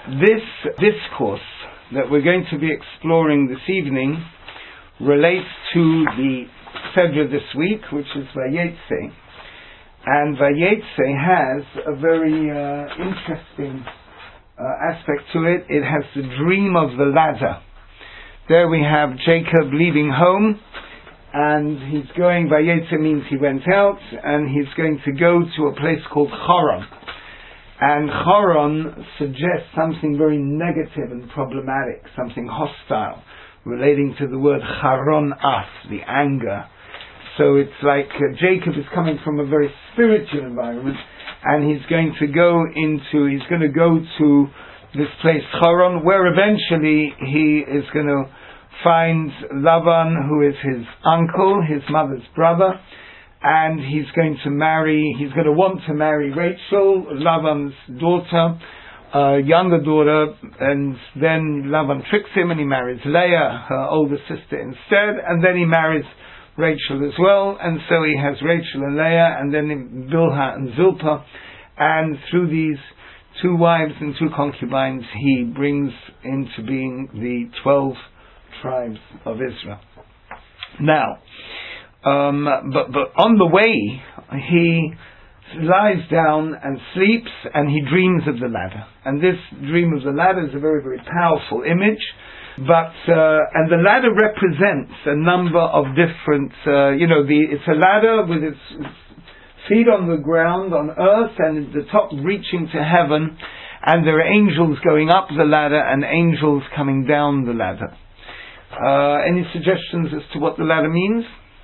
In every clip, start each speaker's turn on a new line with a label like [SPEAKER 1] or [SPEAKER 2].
[SPEAKER 1] This discourse that we're going to be exploring this evening relates to the Seder this week, which is Vayetze. And Vayetze has a very interesting aspect to it. It has the dream of the ladder. There we have Jacob leaving home, and he's going, Vayetze means he went out, and he's going to go to a place called Haran. And Haran suggests something very negative and problematic, something hostile, relating to the word Haron As, the anger. So it's like Jacob is coming from a very spiritual environment, and he's going to go to this place Haran, where eventually he is going to find Lavan, who is his uncle, his mother's brother, and he's going to want to marry Rachel, Lavan's daughter, younger daughter, and then Lavan tricks him and he marries Leah, her older sister, instead, and then he marries Rachel as well, and so he has Rachel and Leah, and then Bilhah and Zilpah, and through these two wives and two concubines he brings into being the 12 tribes of Israel. Now, but on the way, he lies down and sleeps, and he dreams of the ladder. And this dream of the ladder is a very, very powerful image. But and the ladder represents a number of different. It's a ladder with its feet on the ground, on earth, and the top reaching to heaven. And there are angels going up the ladder and angels coming down the ladder. Any suggestions as to what the ladder means?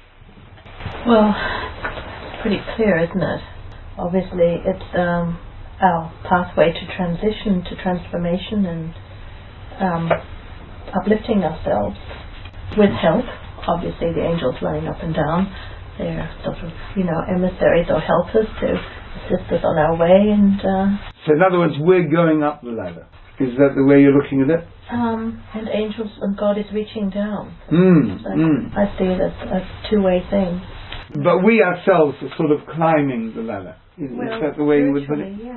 [SPEAKER 2] Well, it's pretty clear, isn't it? Obviously, it's our pathway to transition, to transformation, and uplifting ourselves with help. Obviously, the angels running up and down. They're sort of, emissaries or helpers to assist us on our way. And
[SPEAKER 1] so, in other words, we're going up the ladder. Is that the way you're looking at it?
[SPEAKER 2] And angels and God is reaching down. I see it as a two-way thing.
[SPEAKER 1] But we ourselves are sort of climbing the ladder. Is that the way you would put it?
[SPEAKER 2] Yeah.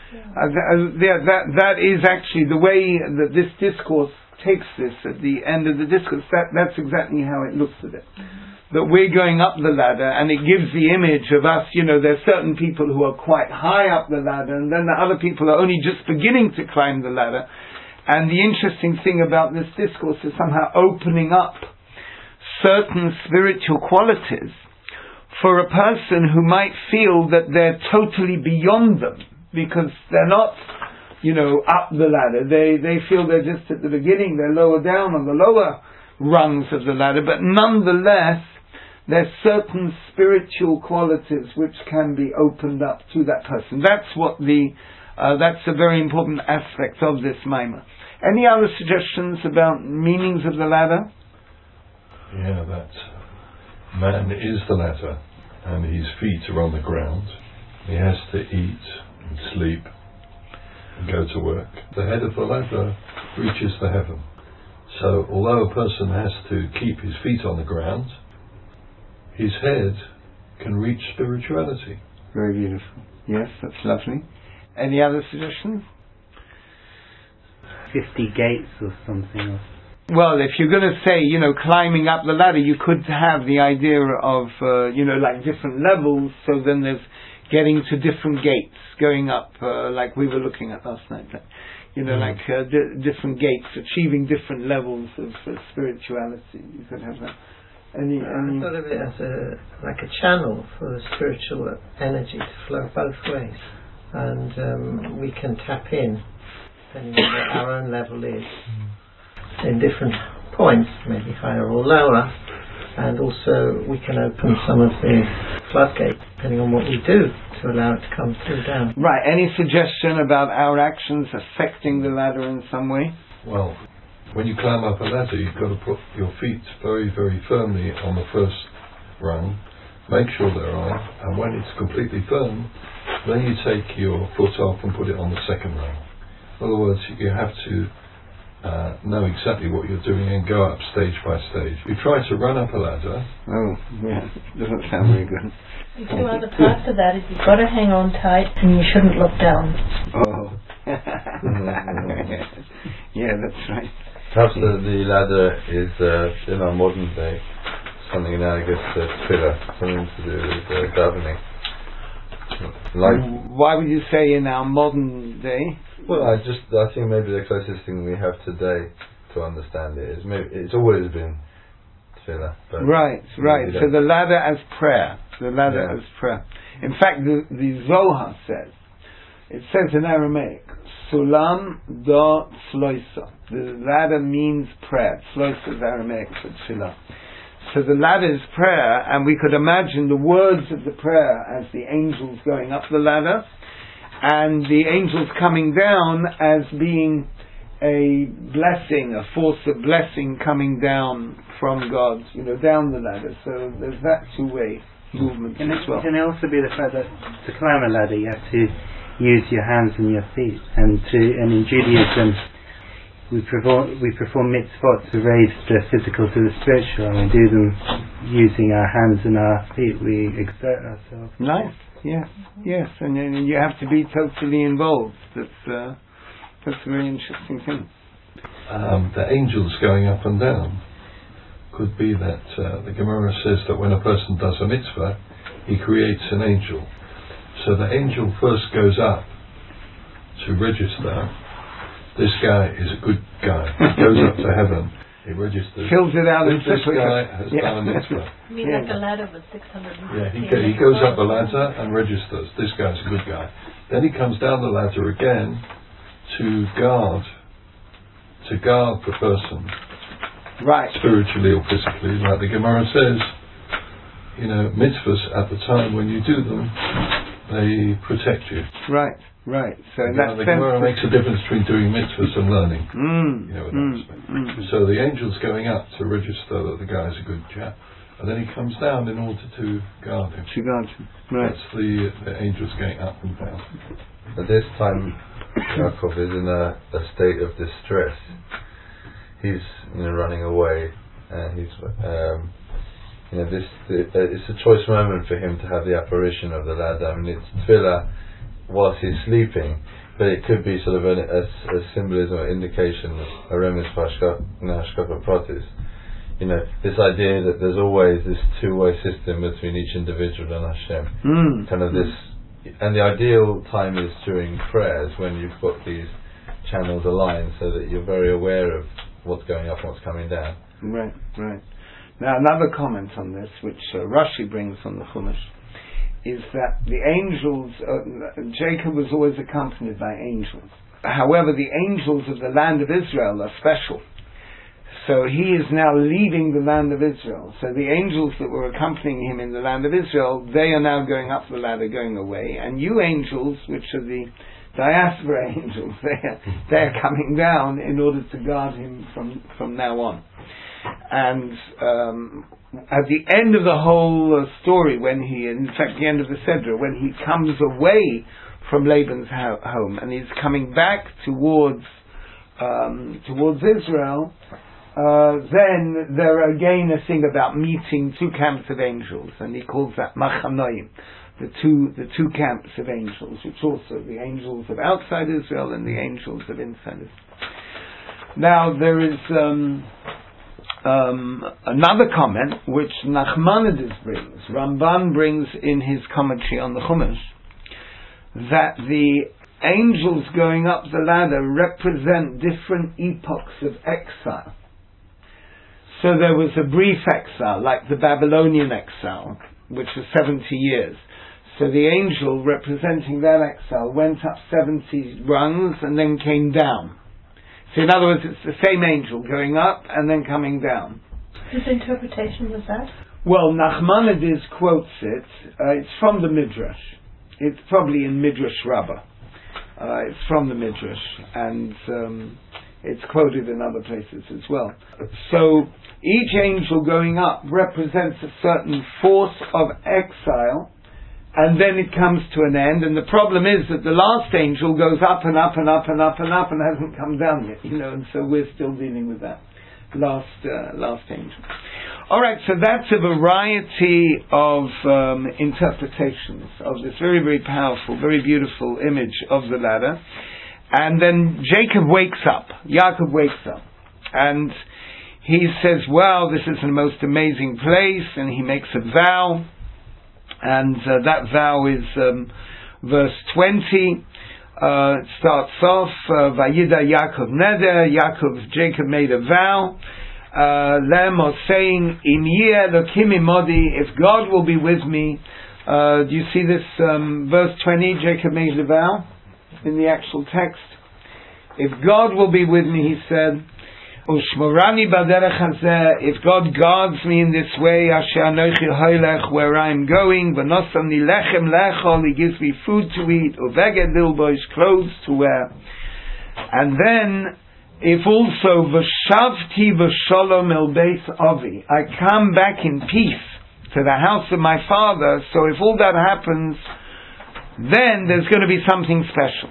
[SPEAKER 1] That is actually the way that this discourse takes this at the end of the discourse. That's exactly how it looks at it. Mm-hmm. That we're going up the ladder, and it gives the image of us, there's certain people who are quite high up the ladder, and then the other people are only just beginning to climb the ladder. And the interesting thing about this discourse is somehow opening up certain spiritual qualities for a person who might feel that they're totally beyond them, because they're not, up the ladder. They feel they're just at the beginning, they're lower down on the lower rungs of the ladder, but nonetheless, there's certain spiritual qualities which can be opened up to that person. That's what that's a very important aspect of this Maimah. Any other suggestions about meanings of the ladder?
[SPEAKER 3] Yeah, that man is the ladder, and his feet are on the ground. He has to eat and sleep and go to work. The head of the ladder reaches the heaven. So although a person has to keep his feet on the ground, his head can reach spirituality.
[SPEAKER 1] Very beautiful. Yes, that's lovely. Any other suggestions?
[SPEAKER 4] 50 gates or something.
[SPEAKER 1] Well, if you're going to say, climbing up the ladder, you could have the idea of, like different levels, so then there's getting to different gates, going up, like we were looking at last night. Different gates, achieving different levels of spirituality. You could have that.
[SPEAKER 5] I thought of it as a channel for the spiritual energy to flow both ways, and we can tap in depending on what our own level is in different points, maybe higher or lower, and also we can open some of the floodgates depending on what we do to allow it to come through down.
[SPEAKER 1] Right. Any suggestion about our actions affecting the ladder in some way?
[SPEAKER 3] Well, when you climb up a ladder, you've got to put your feet very, very firmly on the first rung. Make sure they're on, and when it's completely firm, then you take your foot off and put it on the second rung. In other words, you have to know exactly what you're doing and go up stage by stage. You try to run up a ladder.
[SPEAKER 1] Oh, yeah, doesn't sound very good.
[SPEAKER 2] The two other parts of that is you've got to hang on tight and you shouldn't look down.
[SPEAKER 1] Oh. Yeah, that's right.
[SPEAKER 6] Perhaps the ladder is, in our modern day, something analogous to tefillah, something to do with davening.
[SPEAKER 1] Why would you say in our modern day?
[SPEAKER 6] Well, I think maybe the closest thing we have today to understand it is maybe it's always been tefillah.
[SPEAKER 1] Right. So the ladder as prayer. As prayer. In fact, the Zohar says, it says in Aramaic, Sulam do Tzloisa. The ladder means prayer. Tzloisa is Aramaic for tefillah. So the ladder is prayer, and we could imagine the words of the prayer as the angels going up the ladder, and the angels coming down as being a blessing, a force of blessing coming down from God, down the ladder. So there's that two-way movement as well.
[SPEAKER 4] Can it also be the fact that to climb a ladder you have to use your hands and your feet, and in Judaism we perform mitzvot to raise the physical to the spiritual, and we do them using our hands and our feet. We exert ourselves.
[SPEAKER 1] Nice, yeah, yes, and you have to be totally involved. That's a very interesting thing.
[SPEAKER 3] The angels going up and down could be that the Gemara says that when a person does a mitzvah, he creates an angel. So the angel first goes up to register. This guy is a good guy. He goes up to heaven. He registers.
[SPEAKER 1] Fills it out and
[SPEAKER 3] this guy has done a mitzvah.
[SPEAKER 2] You mean like a ladder with 600?
[SPEAKER 3] Yeah, he goes up the ladder and registers. This guy's a good guy. Then he comes down the ladder again to guard the person,
[SPEAKER 1] right,
[SPEAKER 3] spiritually or physically. Like the Gemara says, mitzvahs at the time when you do them, they protect you.
[SPEAKER 1] Right. So
[SPEAKER 3] the Gemara makes a difference between doing mitzvahs and learning. So the angel's going up to register that the guy's a good chap, and then he comes down in order to guard him.
[SPEAKER 1] Right.
[SPEAKER 3] That's the angels going up and down.
[SPEAKER 6] At this time, Yaakov is in a state of distress. He's running away, and he's it's a choice moment for him to have the apparition of the ladder. I mean, it's tefillah whilst he's sleeping, but it could be sort of a symbolism or indication, a remes hashkafa pratis. This idea that there's always this two-way system between each individual and Hashem. Kind of this, and the ideal time is during prayers when you've got these channels aligned so that you're very aware of what's going up and what's coming down.
[SPEAKER 1] Right. Now another comment on this, which Rashi brings on the Chumash, is that the angels, Jacob was always accompanied by angels. However, the angels of the land of Israel are special. So he is now leaving the land of Israel. So the angels that were accompanying him in the land of Israel, they are now going up the ladder, going away. And you angels, which are the diaspora angels, they're coming down in order to guard him from now on. And at the end of the whole story, in fact the end of the Sedra, when he comes away from Laban's home and he's coming back towards Israel, then there are again a thing about meeting two camps of angels, and he calls that Machanoim, the two camps of angels, which also the angels of outside Israel and the angels of inside Israel. Now there is another comment which Nachmanides brings, Ramban brings in his commentary on the Chumash, that the angels going up the ladder represent different epochs of exile. So there was a brief exile, like the Babylonian exile, which was 70 years. So the angel representing that exile went up 70 rungs and then came down. So in other words, it's the same angel going up and then coming down.
[SPEAKER 2] Whose interpretation was that?
[SPEAKER 1] Well, Nachmanides quotes it. It's from the Midrash. It's probably in Midrash Rabbah. It's from the Midrash, and it's quoted in other places as well. So each angel going up represents a certain force of exile, and then it comes to an end. And the problem is that the last angel goes up and up and up and up and up and hasn't come down yet, and so we're still dealing with that last angel. All right, so that's a variety of interpretations of this very, very powerful, very beautiful image of the ladder. And then Jacob wakes up. Yaakov wakes up. And he says, wow, this is the most amazing place. And he makes a vow. And that vow is verse 20. It starts off, Vayida Yaakov Neder. Jacob made a vow. Lemos saying, Im yeh Elokim imodi, if God will be with me. Do you see this verse 20? Jacob made a vow in the actual text. If God will be with me, he said, Ushmorani baderech hazeh, if God guards me in this way, asher anochi hoylech, where I am going, v'nosani lechem lechol, he gives me food to eat, uveged lilbosh, clothes to wear. And then, if also v'shavti v'sholom el beis avi, I come back in peace to the house of my father, so if all that happens, then there's going to be something special.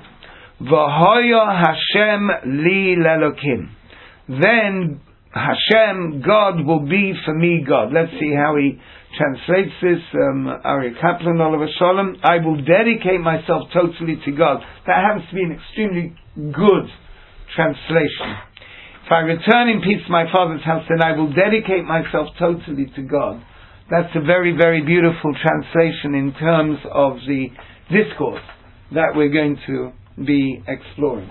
[SPEAKER 1] V'hoya Hashem li lelokim. Then Hashem, God, will be for me God. Let's see how he translates this. Ari Kaplan, Oliver Sholem. I will dedicate myself totally to God. That happens to be an extremely good translation. If I return in peace to my father's house, then I will dedicate myself totally to God. That's a very, very beautiful translation in terms of the discourse that we're going to be exploring.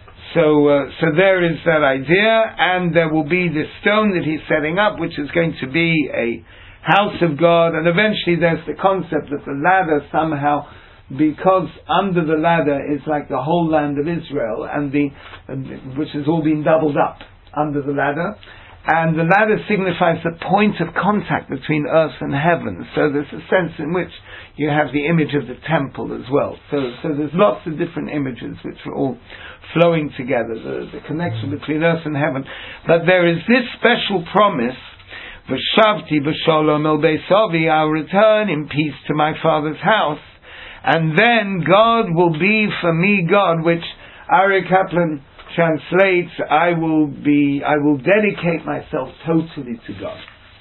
[SPEAKER 1] So there is that idea, and there will be this stone that he's setting up, which is going to be a house of God, and eventually there's the concept that the ladder somehow, because under the ladder is like the whole land of Israel, which has all been doubled up under the ladder, and the ladder signifies the point of contact between earth and heaven. So there's a sense in which you have the image of the temple as well. So there's lots of different images which are all flowing together, the connection between earth and heaven. But there is this special promise, V'shavti b'sholom el beis avi, I'll return in peace to my father's house, and then God will be for me God, which Ari Kaplan translates, I will dedicate myself totally to God.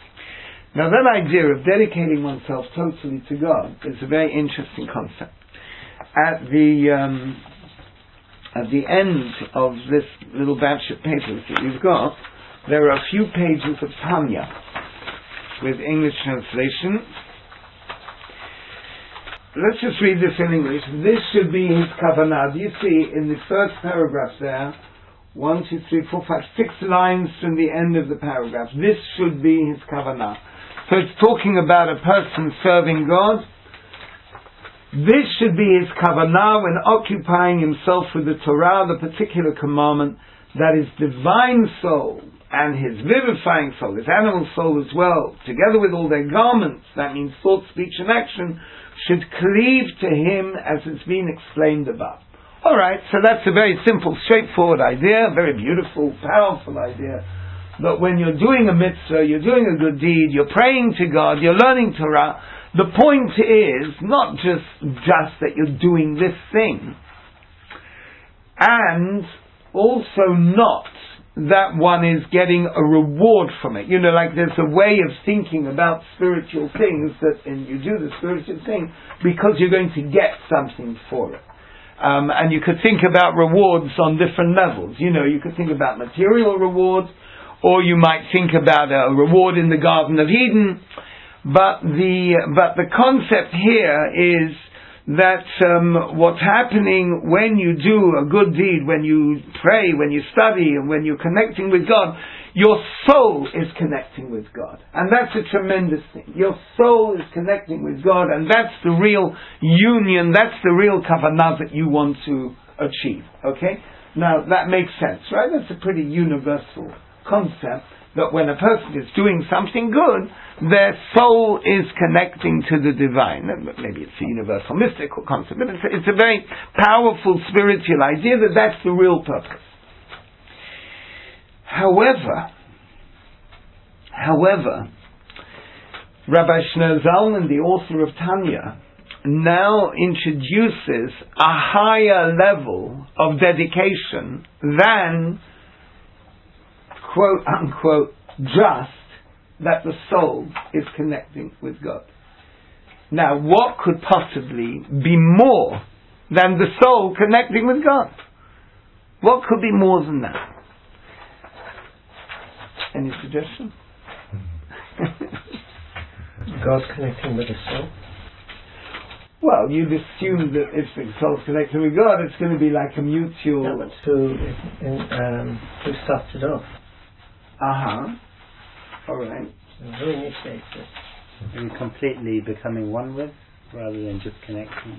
[SPEAKER 1] Now that idea of dedicating oneself totally to God is a very interesting concept. At the end of this little batch of papers that you've got, there are a few pages of Tanya with English translation. Let's just read this in English. This should be his kavanah. Do you see in the first paragraph there, 1, 2, 3, 4, 5, 6 lines from the end of the paragraph. This should be his kavanah. So it's talking about a person serving God. This should be his kavanah when occupying himself with the Torah, the particular commandment, that his divine soul and his vivifying soul, his animal soul as well, together with all their garments, that means thought, speech and action, should cleave to him as it's been explained above. Alright, so that's a very simple, straightforward idea, a very beautiful, powerful idea. But when you're doing a mitzvah, you're doing a good deed, you're praying to God, you're learning Torah, the point is not just that you're doing this thing, and also not that one is getting a reward from it. You know, like there's a way of thinking about spiritual things and you do the spiritual thing because you're going to get something for it. And you could think about rewards on different levels. You know, you could think about material rewards, or you might think about a reward in the Garden of Eden. But the concept here is that what's happening when you do a good deed, when you pray, when you study, and when you're connecting with God, your soul is connecting with God. And that's a tremendous thing. Your soul is connecting with God, and that's the real union, that's the real kavanah that you want to achieve. Okay? Now, that makes sense, right? That's a pretty universal concept, that when a person is doing something good, their soul is connecting to the divine. Maybe it's a universal mystical concept, but it's a very powerful spiritual idea that that's the real purpose. However, Rabbi Shneor Zalman, the author of Tanya, now introduces a higher level of dedication than, quote unquote, just that the soul is connecting with God. Now, what could possibly be more than the soul connecting with God? What could be more than that? Any suggestion?
[SPEAKER 5] God connecting with the soul.
[SPEAKER 1] Well, you'd assume that if the soul's connected with God, it's going to be like a mutual...
[SPEAKER 5] No, but who starts it off?
[SPEAKER 1] Alright.
[SPEAKER 5] Who initiates it?
[SPEAKER 4] And completely becoming one with, rather than just connecting.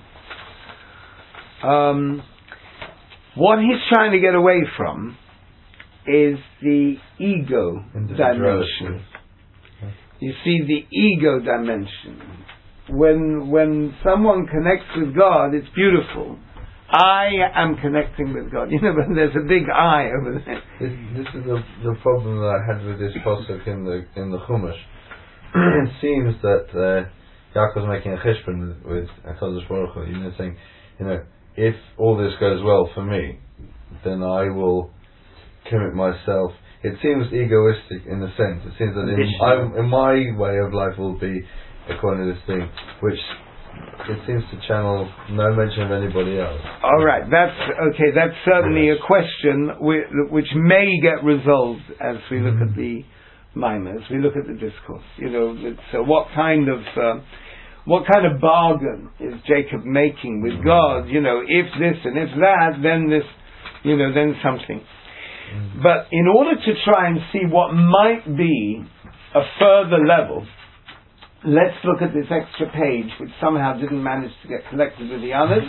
[SPEAKER 1] What he's trying to get away from is the ego dimension. You see, the ego dimension. When someone connects with God, it's beautiful. I am connecting with God. You know, but there's a big I over there.
[SPEAKER 6] This is the problem that I had with this pasuk in the Chumash. It seems that Yaakov's making a cheshbon with HaKadosh Baruch Hu, saying, if all this goes well for me, then I will commit myself. It seems egoistic in a sense. It seems that in my way of life will be according to this thing, which it seems to channel no mention of anybody else.
[SPEAKER 1] All right, that's certainly a question which may get resolved as we look at the Maimah, as we look at the discourse. So what kind of bargain is Jacob making with God? If this and if that, then this, then something. But in order to try and see what might be a further level, let's look at this extra page, which somehow didn't manage to get collected with the others.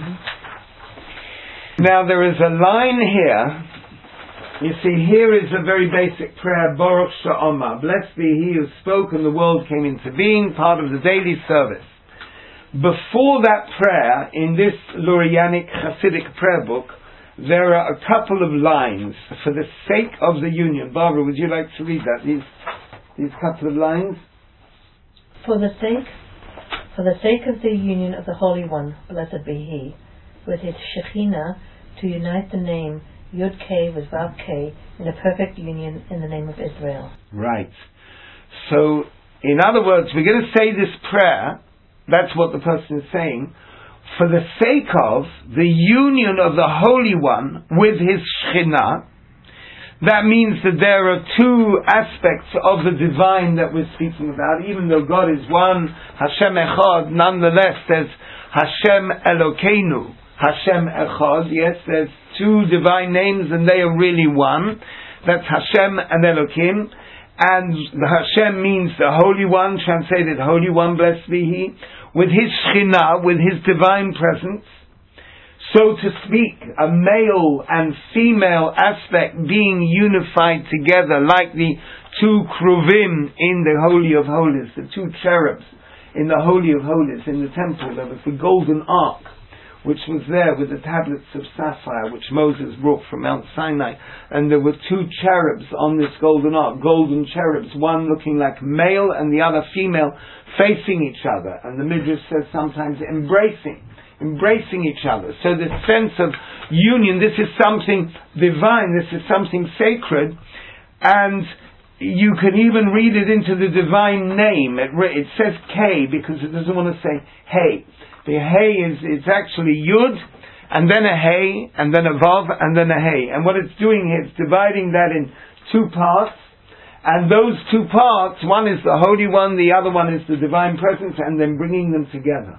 [SPEAKER 1] Now there is a line here. You see, here is a very basic prayer, Baruch Sha'omah. Blessed be he who spoke and the world came into being, part of the daily service. Before that prayer, in this Lurianic Hasidic prayer book, there are a couple of lines, for the sake of the union. Barbara, would you like to read that? These couple of lines?
[SPEAKER 2] For the sake of the union of the Holy One, blessed be He, with His Shekhinah, to unite the name Yud-K with Vav-K in a perfect union in the name of Israel.
[SPEAKER 1] Right. So, in other words, we're going to say this prayer, that's what the person is saying, for the sake of the union of the Holy One with His Shekhinah. That means that there are two aspects of the divine that we're speaking about. Even though God is one, Hashem Echad, nonetheless there's Hashem Elokeinu, Hashem Echad. Yes, there's two divine names and they are really one. That's Hashem and Elokim. And the Hashem means the Holy One, translated Holy One, blessed be He, with His Shekhinah, with His divine presence. So to speak, a male and female aspect being unified together, like the two Kruvim in the Holy of Holies, the two cherubs in the Holy of Holies in the temple. There was the golden ark, which was there with the tablets of sapphire, which Moses brought from Mount Sinai. And there were two cherubs on this golden ark, golden cherubs, one looking like male and the other female, facing each other. And the Midrash says sometimes embracing each other. So this sense of union, this is something divine, this is something sacred, and you can even read it into the divine name. It says K because it doesn't want to say Hey. The Hey it's actually Yud, and then a Hey, and then a Vav, and then a Hey. And what it's doing here, it's dividing that in two parts, and those two parts, one is the Holy One, the other one is the divine presence, and then bringing them together.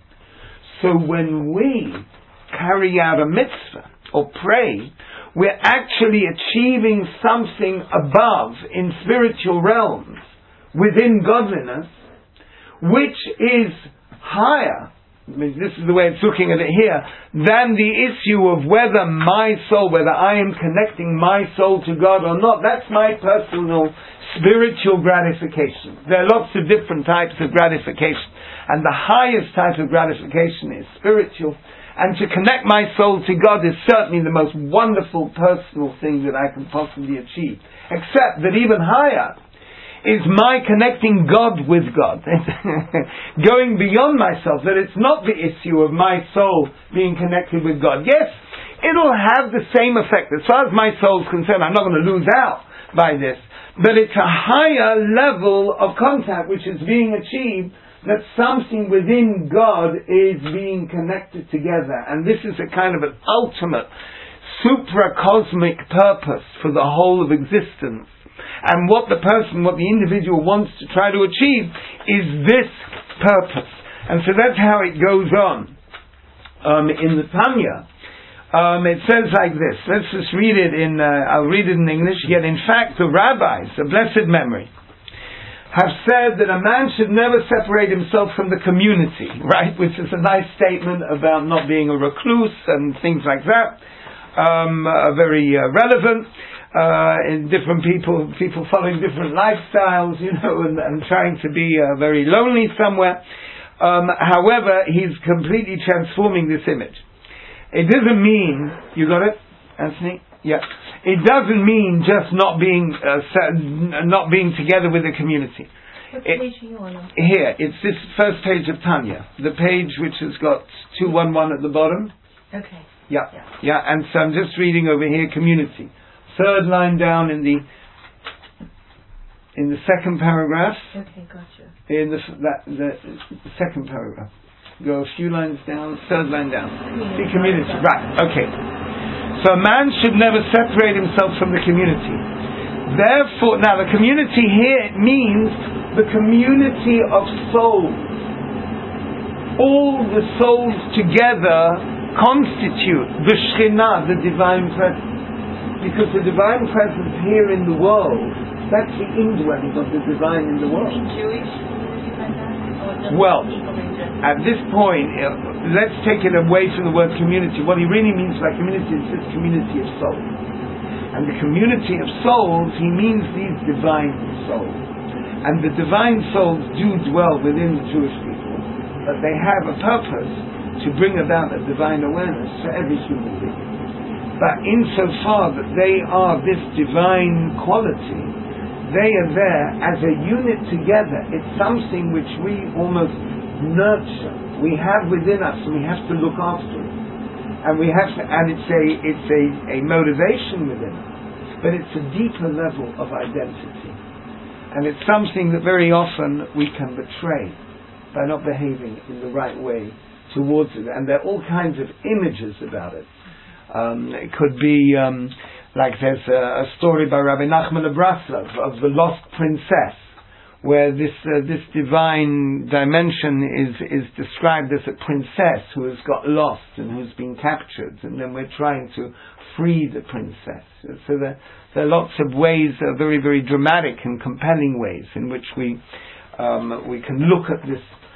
[SPEAKER 1] So when we carry out a mitzvah or pray, we're actually achieving something above in spiritual realms within godliness, which is higher, this is the way it's looking at it here, than the issue of whether I am connecting my soul to God or not. That's my personal spiritual gratification. There are lots of different types of gratification. And the highest type of gratification is spiritual. And to connect my soul to God is certainly the most wonderful personal thing that I can possibly achieve. Except that even higher is my connecting God with God. Going beyond myself, that it's not the issue of my soul being connected with God. Yes, it'll have the same effect. As far as my soul is concerned, I'm not going to lose out by this. But it's a higher level of contact which is being achieved, that something within God is being connected together. And this is a kind of an ultimate supracosmic purpose for the whole of existence. And what the individual wants to try to achieve is this purpose. And so that's how it goes on. In the Tanya, it says like this. Let's just read it I'll read it in English. Yet in fact the rabbis, of blessed memory, have said that a man should never separate himself from the community, right? Which is a nice statement about not being a recluse and things like that. Very relevant. In different people following different lifestyles, and trying to be very lonely somewhere. However, he's completely transforming this image. It doesn't mean, you got it, Anthony? Yeah. It doesn't mean just not being together with the community.
[SPEAKER 2] What page are you on?
[SPEAKER 1] Here, it's this first page of Tanya, the page which has got 211 at the bottom.
[SPEAKER 2] Okay.
[SPEAKER 1] Yeah. And so I'm just reading over here, community. Third line down in the second paragraph.
[SPEAKER 2] Okay, gotcha.
[SPEAKER 1] In the second paragraph. Go a few lines down, third line down. See community. Right, okay. So a man should never separate himself from the community. Therefore, now the community here means the community of souls. All the souls together constitute the Shekhinah, the divine presence. Because the divine presence here in the world, that's the indwelling of the divine in the world.
[SPEAKER 2] Jewish?
[SPEAKER 1] Well, at this point, let's take it away from the word community. What he really means by community is this community of souls. And the community of souls, he means these divine souls. And the divine souls do dwell within the Jewish people. But they have a purpose to bring about a divine awareness for every human being. But insofar that they are this divine quality, they are there as a unit together. It's something which we almost nurture. We have within us, and we have to look after it. And we have to, and it's a motivation within us. But it's a deeper level of identity. And it's something that very often we can betray by not behaving in the right way towards it. And there are all kinds of images about it. It could be like there's a story by Rabbi Nachman of Breslov of the lost princess, where this divine dimension is described as a princess who has got lost and who's been captured, and then we're trying to free the princess. So there are lots of ways, very, very dramatic and compelling ways in which we can look at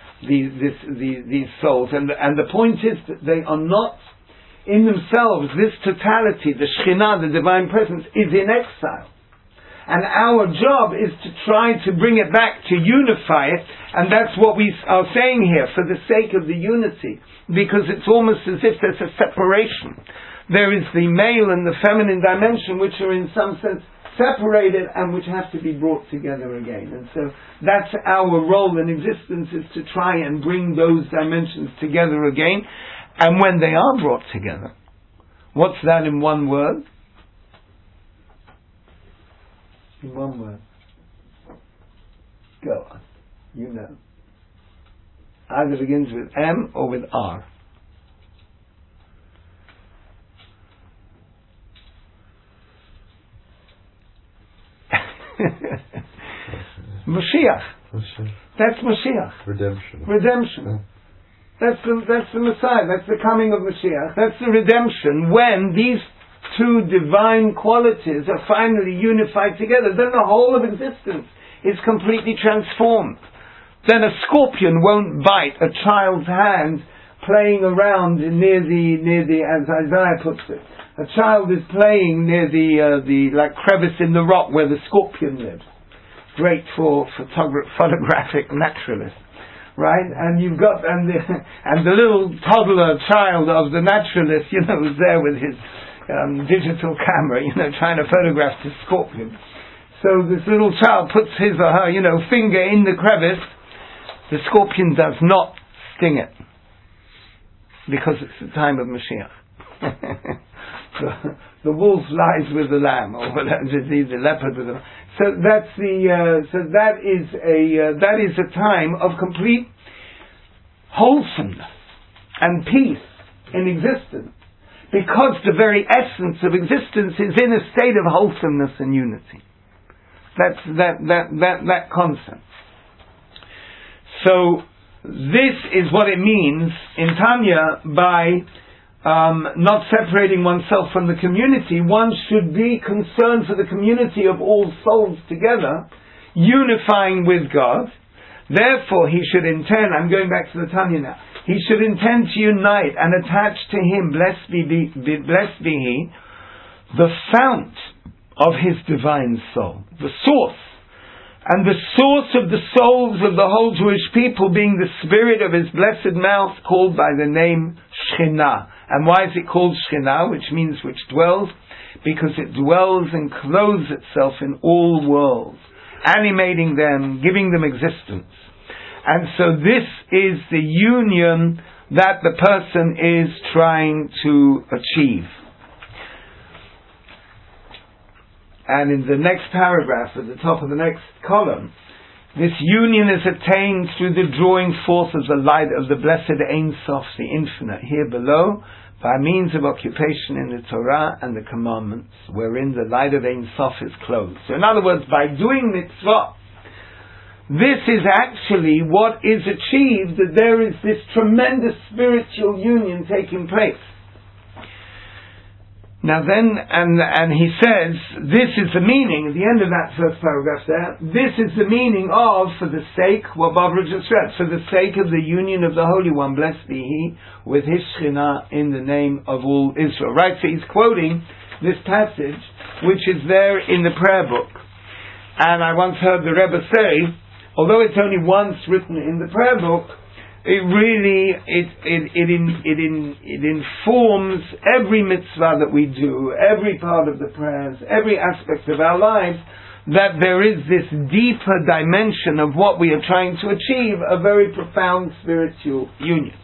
[SPEAKER 1] these souls, and the point is that they are not in themselves. This totality, the Shekhinah, the divine presence, is in exile. And our job is to try to bring it back, to unify it, and that's what we are saying here, for the sake of the unity, because it's almost as if there's a separation. There is the male and the feminine dimension, which are in some sense separated and which have to be brought together again. And so that's our role in existence, is to try and bring those dimensions together again. And when they are brought together, what's that in one word? In one word. Go on. You know. Either begins with M or with R. Mashiach. That's Mashiach. Redemption. Yeah. That's the Messiah. That's the coming of Mashiach. That's the redemption, when these two divine qualities are finally unified together. Then the whole of existence is completely transformed. Then a scorpion won't bite a child's hand playing around near the, as Isaiah puts it. A child is playing near the like crevice in the rock where the scorpion lives. Great for photographic naturalists. Right, and you've got and the little toddler child of the naturalist, who's there with his digital camera, trying to photograph the scorpion. So this little child puts his or her, finger in the crevice. The scorpion does not sting it, because it's the time of Mashiach. The wolf lies with the lamb, or the leopard with the lamb. So that is a time of complete wholesomeness and peace in existence. because the very essence of existence is in a state of wholesomeness and unity. That's that concept. So this is what it means in Tanya by not separating oneself from the community. One should be concerned for the community of all souls together, unifying with God. Therefore, he should intend, I'm going back to the Tanya now, he should intend to unite and attach to him, blessed be he, the fount of his divine soul, the source. And the source of the souls of the whole Jewish people being the spirit of his blessed mouth, called by the name Shekhinah. And why is it called Shekhinah, which means which dwells? Because it dwells and clothes itself in all worlds, animating them, giving them existence. And so this is the union that the person is trying to achieve. And in the next paragraph, at the top of the next column, this union is attained through the drawing forth of the light of the blessed Ein Sof, the infinite, here below, by means of occupation in the Torah and the commandments, wherein the light of Ein Sof is clothed. So in other words, by doing mitzvah, this is actually what is achieved, that there is this tremendous spiritual union taking place. Now then, and he says, this is the meaning, at the end of that first paragraph there, this is the meaning of, for the sake, what Barbara just read, for the sake of the union of the Holy One, blessed be he, with his Shekhinah in the name of all Israel. Right, so he's quoting this passage, which is there in the prayer book. And I once heard the Rebbe say, although it's only once written in the prayer book, it really, it informs every mitzvah that we do, every part of the prayers, every aspect of our lives, that there is this deeper dimension of what we are trying to achieve, a very profound spiritual union.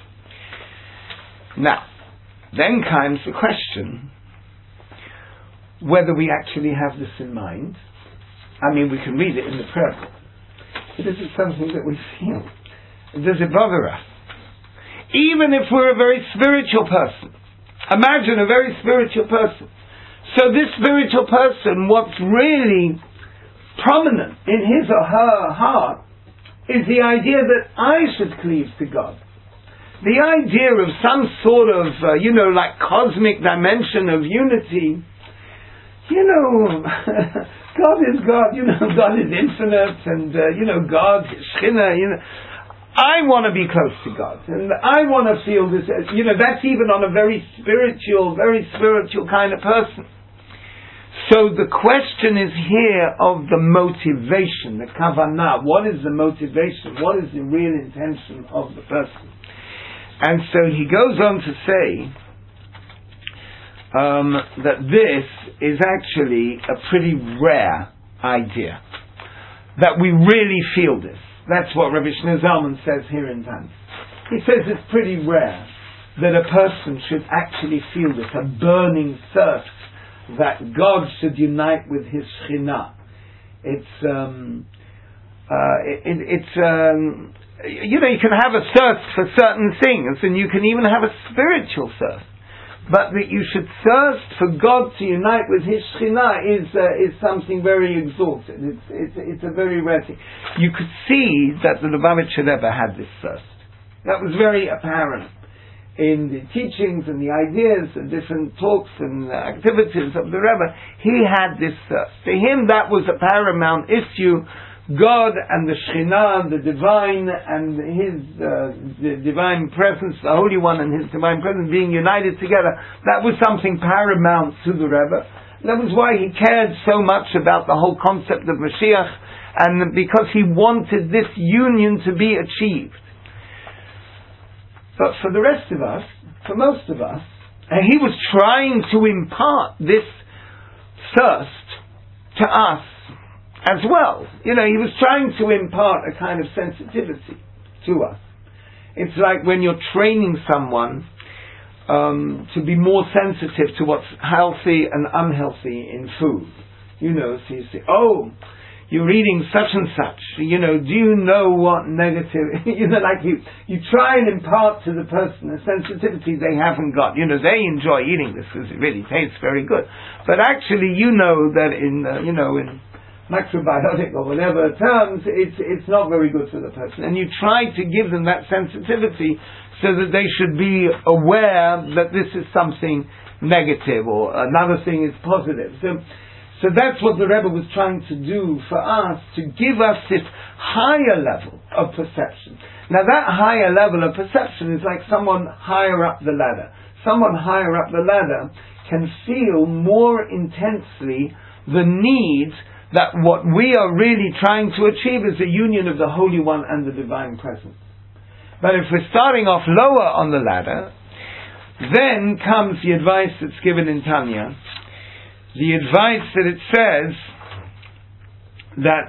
[SPEAKER 1] Now, then comes the question whether we actually have this in mind. I mean, we can read it in the prayer book, but is it something that we feel? Does it bother us? Even if we're a very spiritual person. Imagine a very spiritual person. So this spiritual person, what's really prominent in his or her heart is the idea that I should cleave to God. The idea of some sort of, like cosmic dimension of unity. God is God, God is infinite, and, God is Shekhinah, I want to be close to God, and I want to feel this, that's even on a very spiritual kind of person. So the question is here of the motivation, the kavanah. What is the motivation? What is the real intention of the person? And so he goes on to say that this is actually a pretty rare idea, that we really feel this. That's what Rabbi Shneur Zalman says here in Tanya. He says it's pretty rare that a person should actually feel this, a burning thirst that God should unite with his Shekhinah. You can have a thirst for certain things, and you can even have a spiritual thirst. But that you should thirst for God to unite with his Shekhinah is something very exalted. It's a very rare thing. You could see that the Lubavitcher Rebbe had this thirst. That was very apparent in the teachings and the ideas and different talks and activities of the Rebbe. He had this thirst. To him that was a paramount issue. God and the Shekhinah, the divine, and the divine presence, the Holy One and his divine presence being united together, that was something paramount to the Rebbe. That was why he cared so much about the whole concept of Mashiach, and because he wanted this union to be achieved. But for the rest of us, for most of us, and he was trying to impart this thirst to us as well. He was trying to impart a kind of sensitivity to us. It's like when you're training someone to be more sensitive to what's healthy and unhealthy in food. So you say, you're reading such and such, do you know what negative, like you try and impart to the person a sensitivity they haven't got. They enjoy eating this because it really tastes very good. But actually, that in macrobiotic or whatever terms, it's not very good for the person. And you try to give them that sensitivity so that they should be aware that this is something negative or another thing is positive. So that's what the Rebbe was trying to do for us, to give us this higher level of perception. Now that higher level of perception is like someone higher up the ladder. Someone higher up the ladder can feel more intensely the need that what we are really trying to achieve is a union of the Holy One and the Divine Presence. But if we're starting off lower on the ladder, then comes the advice that's given in Tanya. The advice that it says that,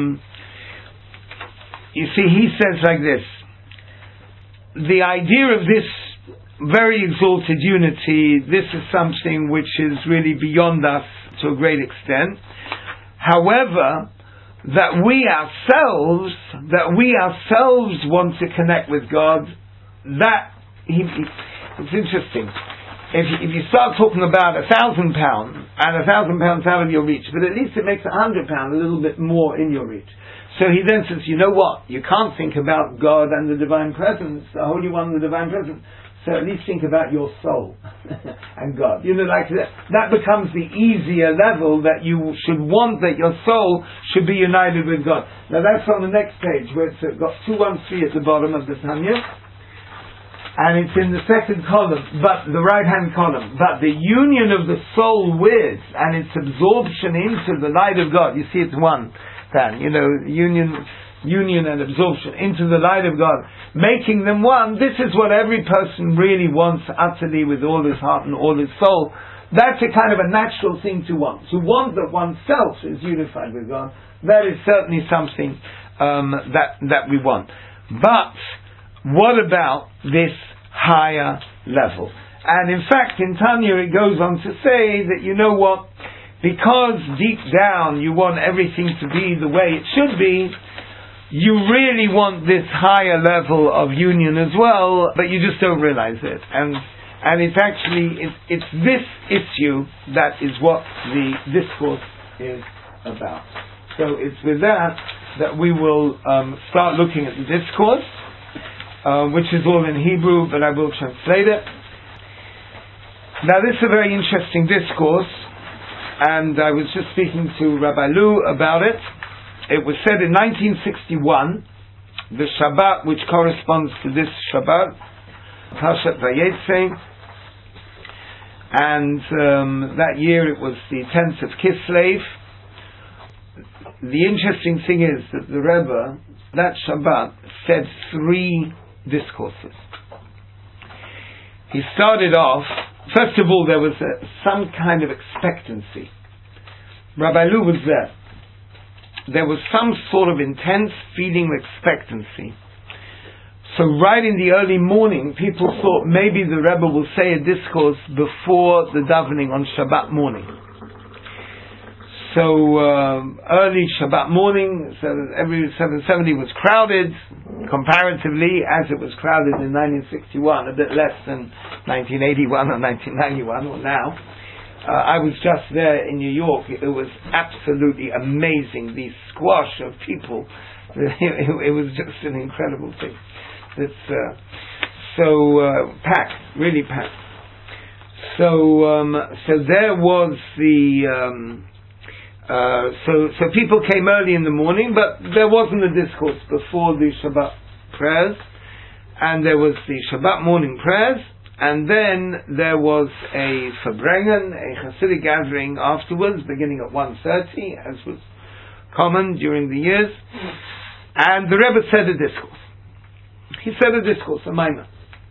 [SPEAKER 1] he says like this, the idea of this very exalted unity, this is something which is really beyond us to a great extent. However, that we ourselves want to connect with God, it's interesting. If you start talking about £1,000 and £1,000 out of your reach, but at least it makes £100 a little bit more in your reach. So he then says, you know what? You can't think about God and the Divine Presence, the Holy One and the Divine Presence. So at least think about your soul and God. Like that becomes the easier level that you should want, that your soul should be united with God. Now that's on the next page where it's got 213 at the bottom of the Tanya. And it's in the second column, but the right-hand column. But the union of the soul with and its absorption into the light of God. You see, it's one. Then union and absorption into the light of God, making them one. This is what every person really wants utterly with all his heart and all his soul. That's a kind of a natural thing to want. To want that oneself is unified with God. That is certainly something that we want. But what about this higher level? And in fact, in Tanya it goes on to say that, because deep down you want everything to be the way it should be, you really want this higher level of union as well, but you just don't realize it. And it's actually, it's this issue that is what the discourse is about. So it's with that we will start looking at the discourse, which is all in Hebrew, but I will translate it. Now this is a very interesting discourse, and I was just speaking to Rabbi Lou about it. It was said in 1961, the Shabbat which corresponds to this Shabbat, Parshat Vayetze, and that year it was the 10th of Kislev. The interesting thing is that the Rebbe, that Shabbat, said 3 discourses. He started off, first of all, there was some kind of expectancy. Rabbi Lou was there. There was some sort of intense feeling of expectancy. So right in the early morning, people thought maybe the Rebbe will say a discourse before the davening on Shabbat morning. So early Shabbat morning, so every 770 was crowded, comparatively, as it was crowded in 1961, a bit less than 1981 or 1991 or now. I was just there in New York. It was absolutely amazing, the squash of people. It was just an incredible thing. It's packed, really packed. So there was the so people came early in the morning, but there wasn't a discourse before the Shabbat prayers, and there was the Shabbat morning prayers, and then there was a Farbrengen, a Hasidic gathering afterwards, beginning at 1:30, as was common during the years, and the Rebbe said a discourse. He said a discourse, a Maimah.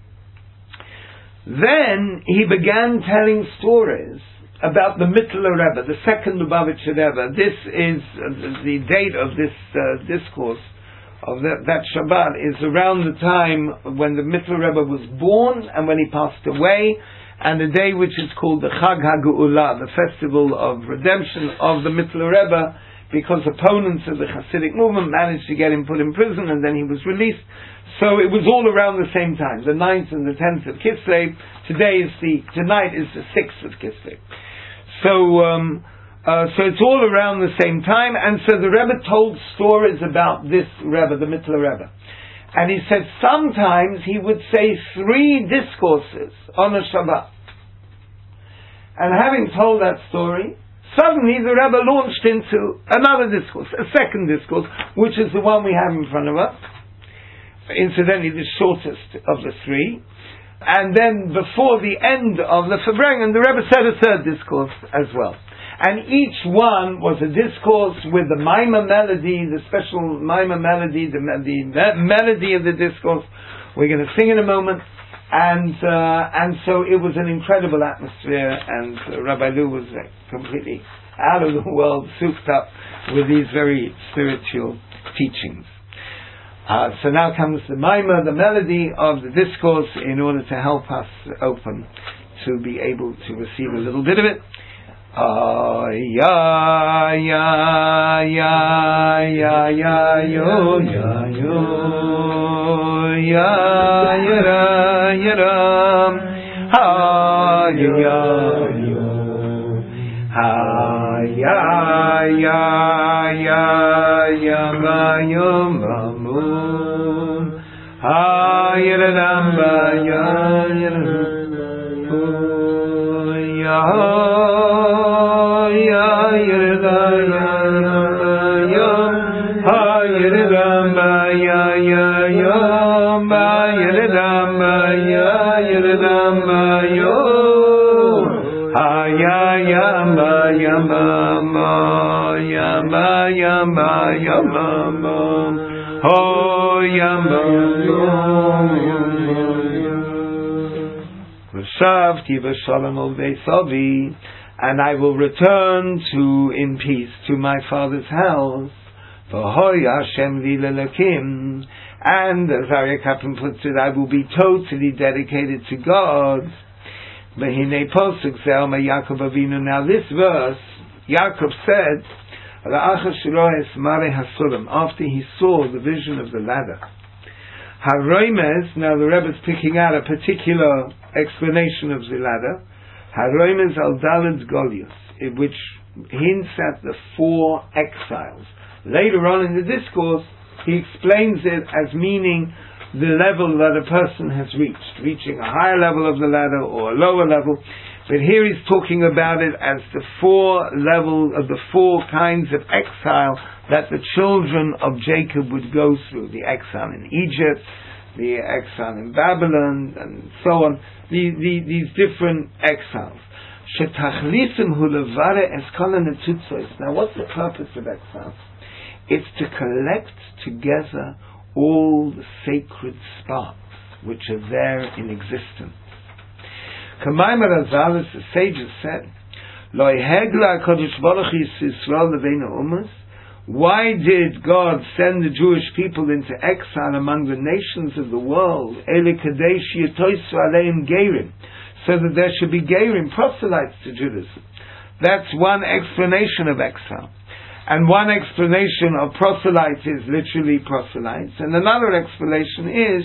[SPEAKER 1] Then he began telling stories about the Mittler Rebbe, the second Lubavitcher Rebbe. This is the date of this discourse of that Shabbat is around the time when the Mittler Rebbe was born and when he passed away, and the day which is called the Chag HaGeula, the festival of redemption of the Mittler Rebbe, because opponents of the Hasidic movement managed to get him put in prison, and then he was released. So it was all around the same time, the 9th and the 10th of Kislev. Tonight is the 6th of Kislev. So it's all around the same time, and so the Rebbe told stories about this Rebbe, the Mittler Rebbe. And he said sometimes he would say 3 discourses on a Shabbat. And having told that story, suddenly the Rebbe launched into another discourse, a second discourse, which is the one we have in front of us. Incidentally, the shortest of the 3. And then before the end of the Farbrengen, the Rebbe said a third discourse as well. And each one was a discourse with the Maimah melody, the special Maimah melody, the melody of the discourse. We're going to sing in a moment. And so it was an incredible atmosphere, and Rabbi Lou was completely out of the world, souped up with these very spiritual teachings. So now comes the Maimah, the melody of the discourse, in order to help us open to be able to receive a little bit of it. Ya ya ya ya ya yo ya yo ya ya ya ha ya yo ha ya ya ya ya ma yo mamun ha ya ram ba ya ya ya and I will return in peace to my father's house. And as Aryeh Kaplan puts it, I will be totally dedicated to God. Now this verse, Yaakov said, after he saw the vision of the ladder, now the Rebbe is picking out a particular explanation of the ladder, Haroimes al Daled Goliath, which hints at the 4 exiles. Later on in the discourse, he explains it as meaning the level that a person has reaching a higher level of the ladder or a lower level. But here he's talking about it as the 4 levels of the 4 kinds of exile that the children of Jacob would go through. The exile in Egypt, the exile in Babylon, and so on. These different exiles. Now what's the purpose of exile? It's to collect together all the sacred sparks which are there in existence. Kamaim Razalis, the sages said, why did God send the Jewish people into exile among the nations of the world? So that there should be Gerim, proselytes to Judaism. That's one explanation of exile. And one explanation of proselytes is literally proselytes. And another explanation is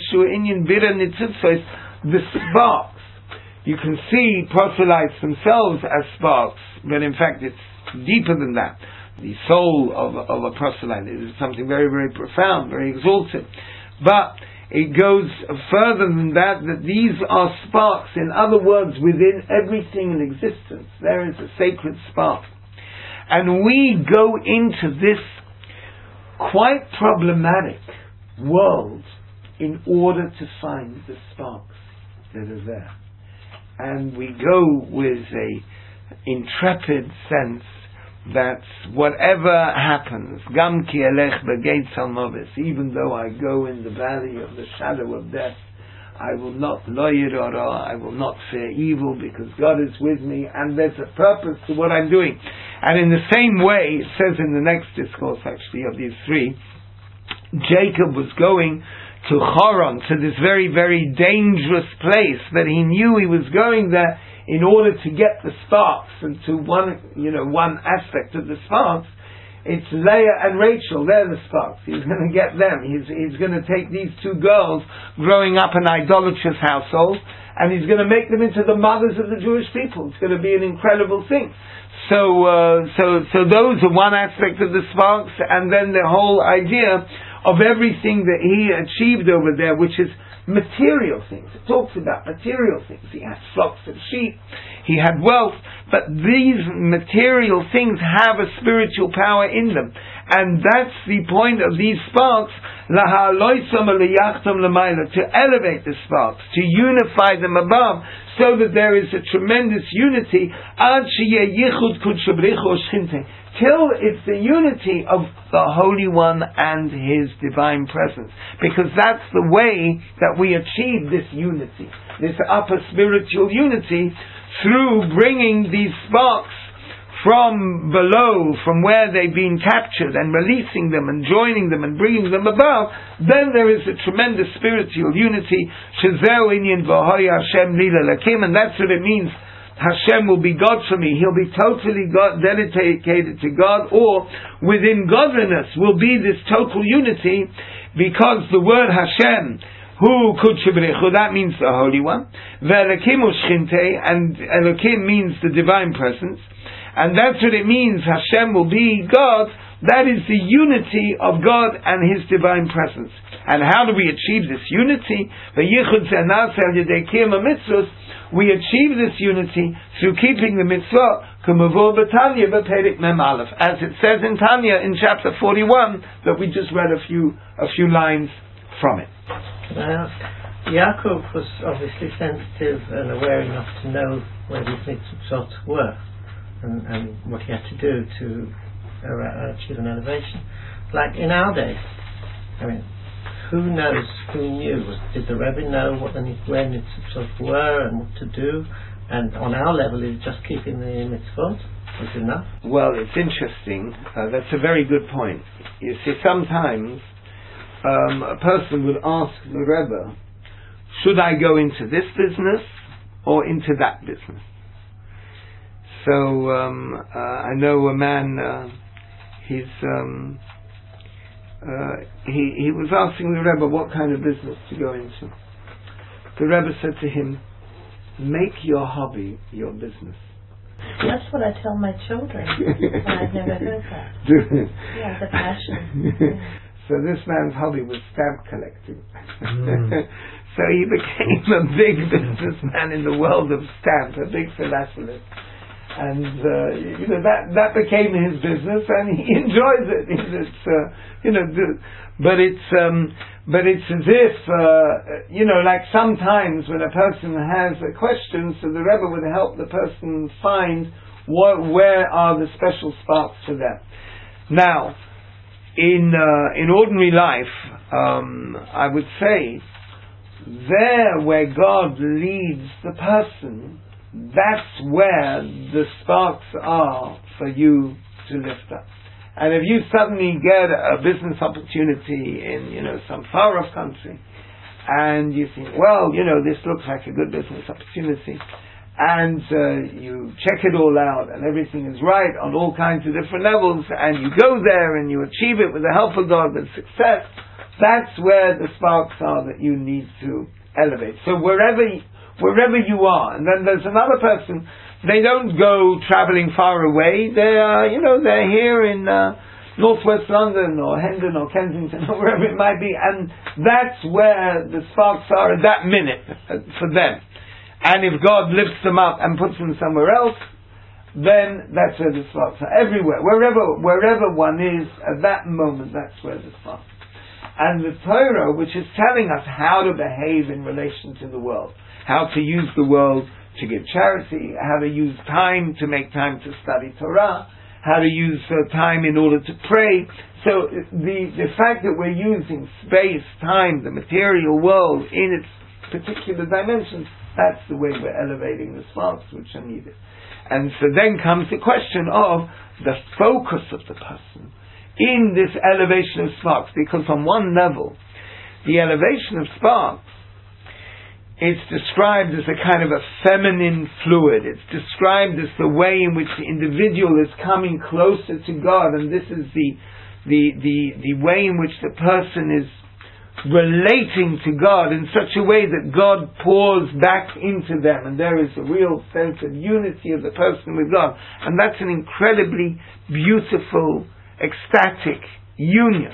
[SPEAKER 1] the sparks. You can see proselytes themselves as sparks, but in fact it's deeper than that. The soul of a proselyte is something very, very profound, very exalted. But it goes further than that, that these are sparks. In other words, within everything in existence, there is a sacred spark. And we go into this quite problematic world in order to find the sparks that are there. And we go with a intrepid sense that whatever happens, Gam ki elech b'geit salmovis, even though I go in the valley of the shadow of death, I will not lo yirara, I will not fear evil, because God is with me, and there's a purpose to what I'm doing. And in the same way, it says in the next discourse, actually, of these 3, Jacob was going to Haran, to this very, very dangerous place that he knew he was going there in order to get the sparks. And to one aspect of the sparks it's Leah and Rachel, they're the sparks. He's going to get them. He's going to take these two girls growing up in an idolatrous household, and he's going to make them into the mothers of the Jewish people. It's going to be an incredible thing. So those are one aspect of the sparks, and then the whole idea of everything that he achieved over there, which is material things. It talks about material things. He had flocks of sheep, he had wealth, but these material things have a spiritual power in them. And that's the point of these sparks, to elevate the sparks, to unify them above, so that there is a tremendous unity, till it's the unity of the Holy One and His divine presence. Because that's the way that we achieve this unity, this upper spiritual unity, through bringing these sparks from below, from where they've been captured, and releasing them and joining them and bringing them above. Then there is a tremendous spiritual unity, and that's what it means. Hashem will be God for me. He'll be totally dedicated to God, or within godliness will be this total unity, because the word Hashem, Hu Kudshabrechu, that means the Holy One. Ve'Elokim Ushchinte, and Elokim means the divine presence, and that's what it means. Hashem will be God. That is the unity of God and His divine presence. And how do we achieve this unity? We achieve this unity through keeping the mitzvah, as it says in Tanya in chapter 41 that we just read a few lines from it.
[SPEAKER 5] Can I ask? Yaakov was obviously sensitive and aware enough to know where these mitzvot were, and what he had to do to achieve an elevation. Like in our days, I mean, who knew? Did the Rebbe know where mitzvot were and what to do? And on our level, is just keeping the mitzvot is enough?
[SPEAKER 1] Well, it's interesting. That's a very good point. You see, sometimes a person would ask the Rebbe, should I go into this business or into that business? So I know a man. He was asking the Rebbe what kind of business to go into. The Rebbe said to him, make your hobby your business.
[SPEAKER 2] That's what I tell my children. I've never heard that. Yeah, the passion.
[SPEAKER 1] So this man's hobby was stamp collecting. So he became a big businessman in the world of stamps, a big philatelist. And that became his business, and he enjoys it. But it's as if like sometimes when a person has a question, so the Rebbe would help the person find where are the special sparks for them. Now, in ordinary life, I would say there where God leads the person, that's where the sparks are for you to lift up. And if you suddenly get a business opportunity in some far off country, and you think, well, this looks like a good business opportunity, and you check it all out, and everything is right on all kinds of different levels, and you go there and you achieve it with the help of God with success, that's where the sparks are that you need to elevate. So wherever you are, and then there's another person, they don't go traveling far away, they're here in northwest London or Hendon or Kensington or wherever it might be, and that's where the sparks are at that minute for them. And if God lifts them up and puts them somewhere else, then that's where the sparks are. Everywhere, wherever one is at that moment, that's where the sparks are. And the Torah, which is telling us how to behave in relation to the world, how to use the world to give charity, how to use time to make time to study Torah, how to use time in order to pray. So the fact that we're using space, time, the material world in its particular dimensions, that's the way we're elevating the sparks which are needed. And so then comes the question of the focus of the person in this elevation of sparks, because on one level, the elevation of sparks it's described as a kind of a feminine fluid. It's described as the way in which the individual is coming closer to God, and this is the way in which the person is relating to God in such a way that God pours back into them, and there is a real sense of unity of the person with God, and that's an incredibly beautiful, ecstatic union.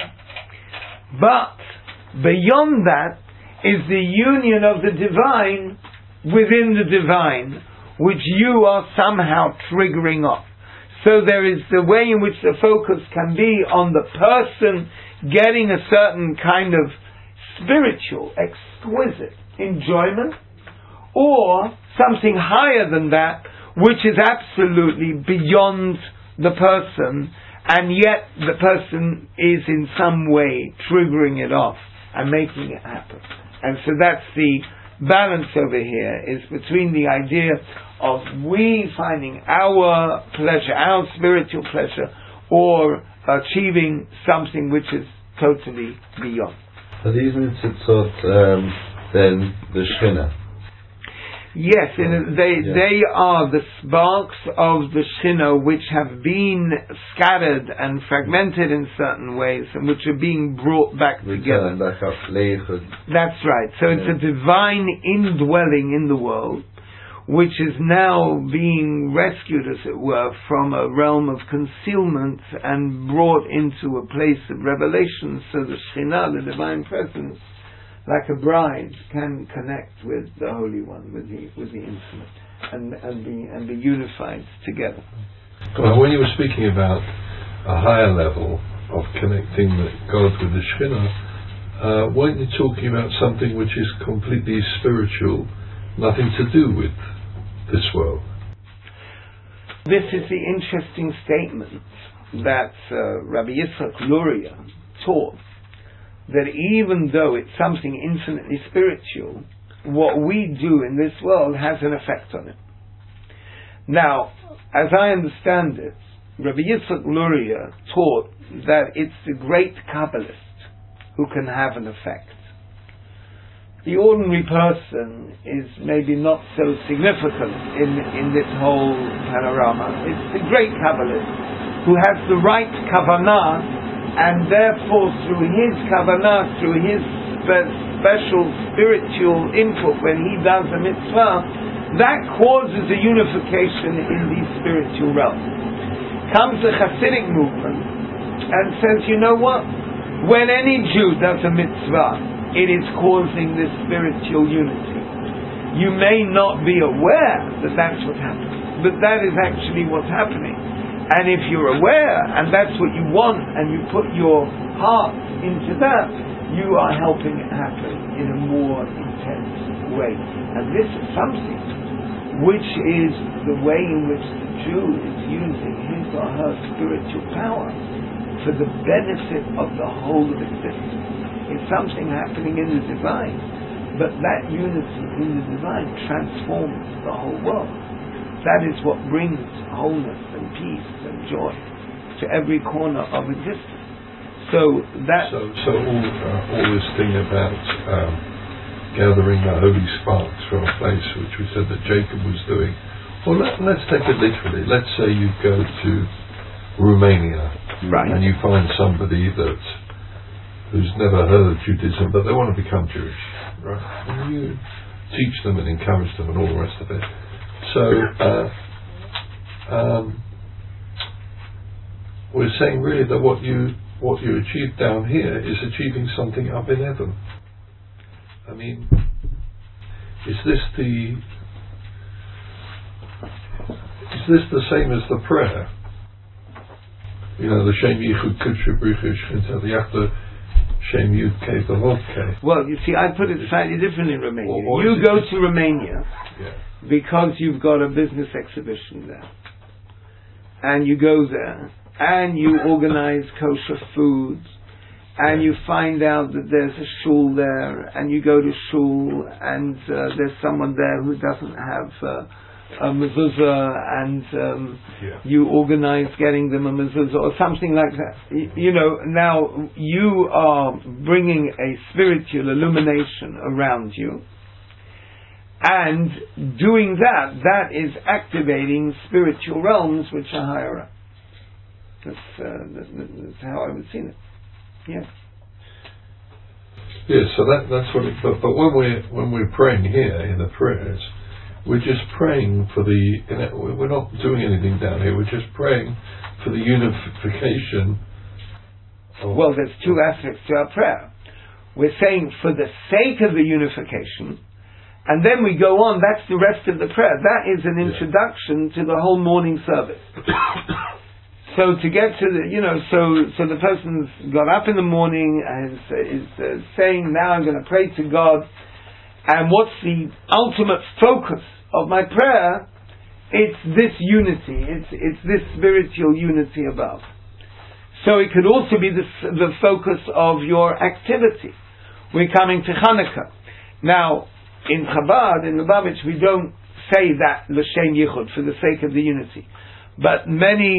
[SPEAKER 1] But beyond that is the union of the divine within the divine, which you are somehow triggering off. So there is the way in which the focus can be on the person getting a certain kind of spiritual, exquisite enjoyment, or something higher than that, which is absolutely beyond the person, and yet the person is in some way triggering it off and making it happen. And so that's the balance over here, is between the idea of we finding our pleasure, our spiritual pleasure, or achieving something which is totally beyond.
[SPEAKER 6] Are these Nitzitzot then the Shekhinah?
[SPEAKER 1] Yes, they are the sparks of the Shekhinah which have been scattered and fragmented in certain ways, and which are being brought back together.
[SPEAKER 6] Back up, Leichud.
[SPEAKER 1] That's right. So it's a divine indwelling in the world, which is now being rescued, as it were, from a realm of concealment and brought into a place of revelation. So the Shekhinah, the divine presence, like a bride, can connect with the Holy One, with the Infinite, and be unified together.
[SPEAKER 3] Well, when you were speaking about a higher level of connecting God with the Shekhinah, weren't you talking about something which is completely spiritual, nothing to do with this world?
[SPEAKER 1] This is the interesting statement that Rabbi Yitzchak Luria taught, that even though it's something infinitely spiritual, what we do in this world has an effect on it. Now, as I understand it, Rabbi Yitzchak Luria taught that it's the great Kabbalist who can have an effect. The ordinary person is maybe not so significant in this whole panorama. It's the great Kabbalist who has the right kavanah, and therefore through his kavanah, through his special spiritual input when he does a mitzvah, that causes a unification in these spiritual realms. Comes the Hasidic movement and says, you know what? When any Jew does a mitzvah, it is causing this spiritual unity. You may not be aware that that's what happens, but that is actually what's happening. And if you're aware, and that's what you want, and you put your heart into that, you are helping it happen in a more intense way. And this is something which is the way in which the Jew is using his or her spiritual power for the benefit of the whole of existence. It's something happening in the divine, but that unity in the divine transforms the whole world. That is what brings wholeness and peace and joy to every corner of existence. So all this thing about gathering the holy sparks from a place, which we said that Jacob was doing. Well, let's take it literally. Let's say you go to Romania, right,
[SPEAKER 3] and you find somebody who's never heard of Judaism, but they want to become Jewish, right? And you teach them and encourage them and all the rest of it. So we're saying really that what you achieve down here is achieving something up in heaven. I mean, is this the same as the prayer? You know, the Shem Yichud Kudsha Brichush into the Yachta Shem Yud Kei V'Vov Kei.
[SPEAKER 1] Well, you see, I put it slightly different in Romania. You go to Romania because you've got a business exhibition there, and you go there and you organize kosher foods, and you find out that there's a shul there, and you go to shul, and there's someone there who doesn't have a mezuzah, and you organize getting them a mezuzah or something like that. You know, now you are bringing a spiritual illumination around you, And doing that is activating spiritual realms which are higher up. That's how I would see it. Yeah.
[SPEAKER 3] Yes, so that's what. But when we're praying here in the prayers, we're just praying for we're not doing anything down here. We're just praying for the unification.
[SPEAKER 1] Well, there's two aspects to our prayer. We're saying for the sake of the unification, and then we go on. That's the rest of the prayer. That is an introduction to the whole morning service. So to get to the, so the person's got up in the morning and is saying, now I'm going to pray to God. And what's the ultimate focus of my prayer? It's this unity. It's this spiritual unity above. So it could also be the focus of your activity. We're coming to Hanukkah. Now, in Chabad, in Lubavitch, we don't say that L'Shem Yichud, for the sake of the unity. But many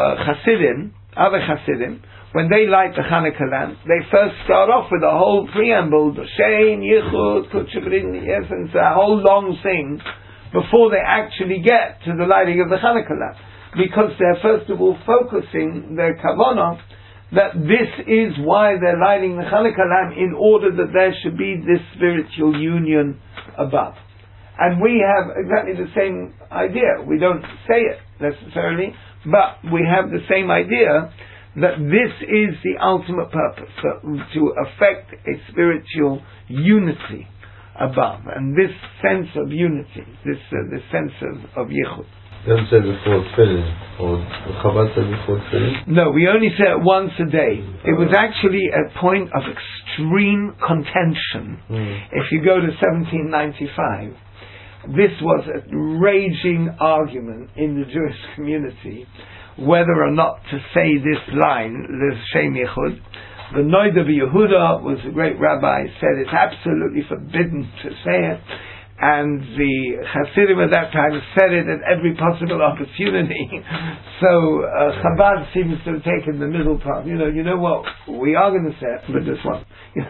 [SPEAKER 1] other Hasidim, when they light the Hanukkah lamp, they first start off with a whole preamble, L'Shem Yichud, yes, and it's a whole long thing before they actually get to the lighting of the Hanukkah lamp. Because they're first of all focusing their kavanah that this is why they're lighting the Hanukkah lamp, in order that there should be this spiritual union above. And we have exactly the same idea. We don't say it necessarily, but we have the same idea that this is the ultimate purpose, to affect a spiritual unity above, and this sense of unity, this sense of yichud.
[SPEAKER 6] You don't say before tefillin, or Chabad say before tefillin?
[SPEAKER 1] No, we only say it once a day. It was actually a point of extreme contention. If you go to 1795, this was a raging argument in the Jewish community whether or not to say this line, L'Shem Yichud. The Noida Yehuda was a great rabbi, said it's absolutely forbidden to say it. And the Hasidim at that time said it at every possible opportunity. So Chabad seems to have taken the middle part. You know what? We are going to say it, but this one.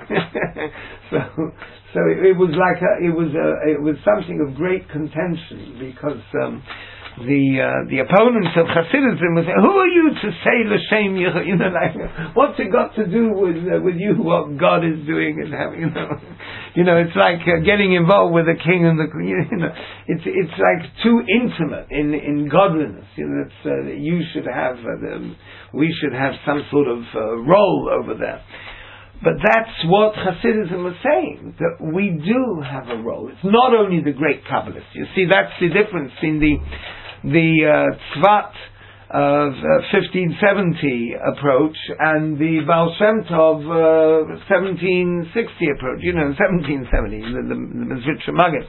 [SPEAKER 1] So it was like it was something of great contention, because the opponents of Hasidism would say, "Who are you to say L'Shem Yichud? What's it got to do with you? What God is doing and having, it's like getting involved with the king and the, it's like too intimate in godliness. That you should have, we should have some sort of role over there." But that's what Hasidism was saying, that we do have a role. It's not only the great Kabbalists. You see, that's the difference in the Tzvat of 1570 approach and the Baal Shem Tov 1760 approach. 1770, the Mezritcha Maggid.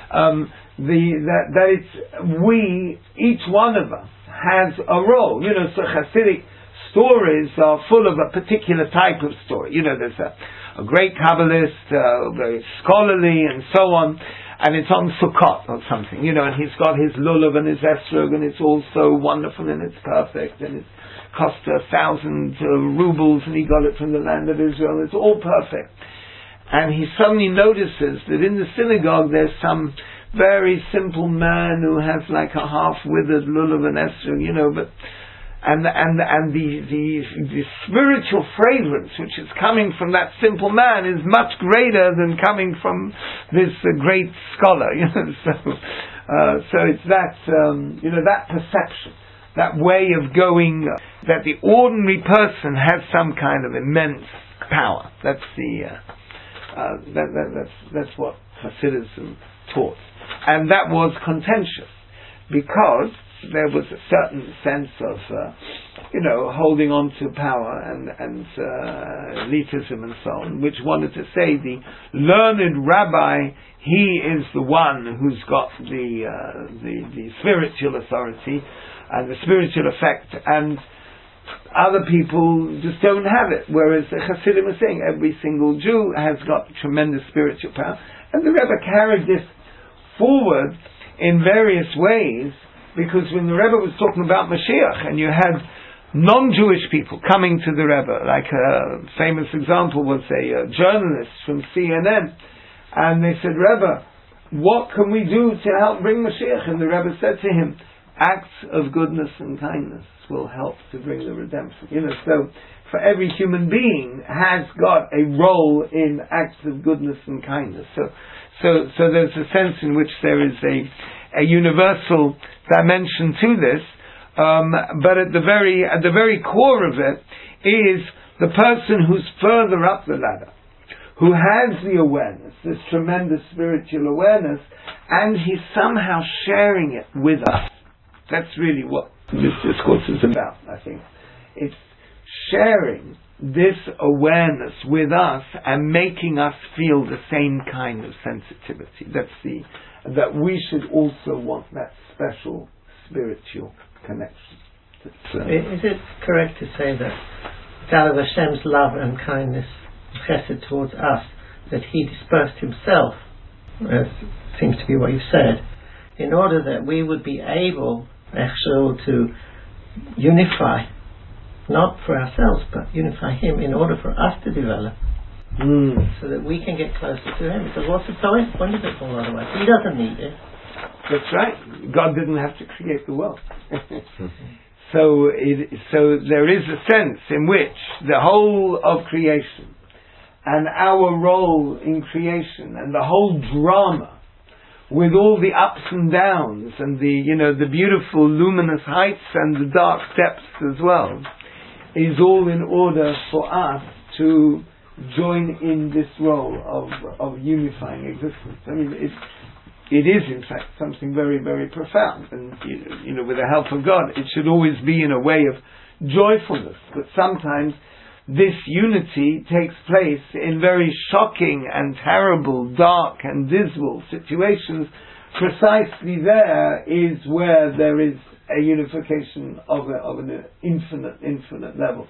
[SPEAKER 1] That it's we, each one of us has a role. So Hasidic stories are full of a particular type of story. There's a great Kabbalist, very scholarly, and so on, and it's on Sukkot or something, and he's got his lulav and his esrog, and it's all so wonderful and it's perfect, and it cost 1,000 rubles, and he got it from the land of Israel. It's all perfect, and he suddenly notices that in the synagogue there's some very simple man who has like a half-withered lulav and esrog, but. And the spiritual fragrance which is coming from that simple man is much greater than coming from this great scholar. So it's that that perception, that way of going, that the ordinary person has some kind of immense power. That's that's what Hasidism taught, and that was contentious because there was a certain sense of, holding on to power and elitism and so on, which wanted to say the learned rabbi, he is the one who's got the spiritual authority and the spiritual effect, and other people just don't have it. Whereas the Hasidim are saying every single Jew has got tremendous spiritual power, and the Rebbe carried this forward in various ways. Because when the Rebbe was talking about Mashiach, and you had non-Jewish people coming to the Rebbe, like a famous example was a journalist from CNN, and they said, "Rebbe, what can we do to help bring Mashiach? And the Rebbe said to him, acts of goodness and kindness will help to bring the redemption. So for every human being has got a role in acts of goodness and kindness. So there's a sense in which there is a universal dimension to this, but at the very core of it is the person who's further up the ladder, who has the awareness, this tremendous spiritual awareness, and he's somehow sharing it with us. That's really what this discourse is about, I think. It's sharing this awareness with us and making us feel the same kind of sensitivity. That we should also want that special spiritual connection.
[SPEAKER 5] Is it correct to say that out of Hashem's love and kindness, chesed towards us, that He dispersed Himself, as seems to be what you've said, in order that we would be able actually to unify, not for ourselves, but unify Him in order for us to develop, so that we can get closer to Him. Because what's the point of it all otherwise? He doesn't need it.
[SPEAKER 1] That's right. God didn't have to create the world. So there is a sense in which the whole of creation and our role in creation and the whole drama, with all the ups and downs and the beautiful luminous heights and the dark depths as well, is all in order for us to join in this role of unifying existence. I mean, it is in fact something very, very profound, and with the help of God, it should always be in a way of joyfulness. But sometimes this unity takes place in very shocking and terrible, dark and dismal situations. Precisely there is where there is a unification of an infinite level.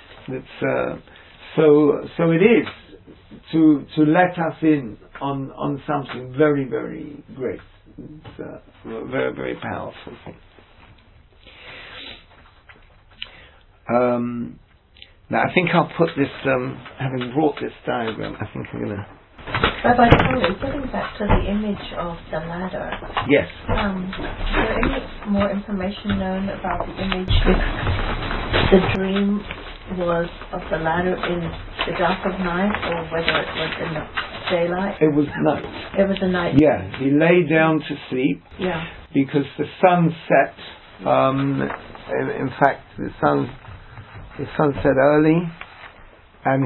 [SPEAKER 1] So it is to let us in on something very, very great. It's a very, very powerful thing. Now I think I'll put this, having brought this diagram, I think I'm going to...
[SPEAKER 2] Rabbi Charlie, getting back to the image of the ladder.
[SPEAKER 1] Yes.
[SPEAKER 2] Is there any more information known about the image if the dream was of the ladder in the dark of night or whether it was in the daylight?
[SPEAKER 1] It was night.
[SPEAKER 2] It was a night.
[SPEAKER 1] Yeah, he lay down to sleep.
[SPEAKER 2] Yeah.
[SPEAKER 1] Because the sun set. In fact, the sun set early, and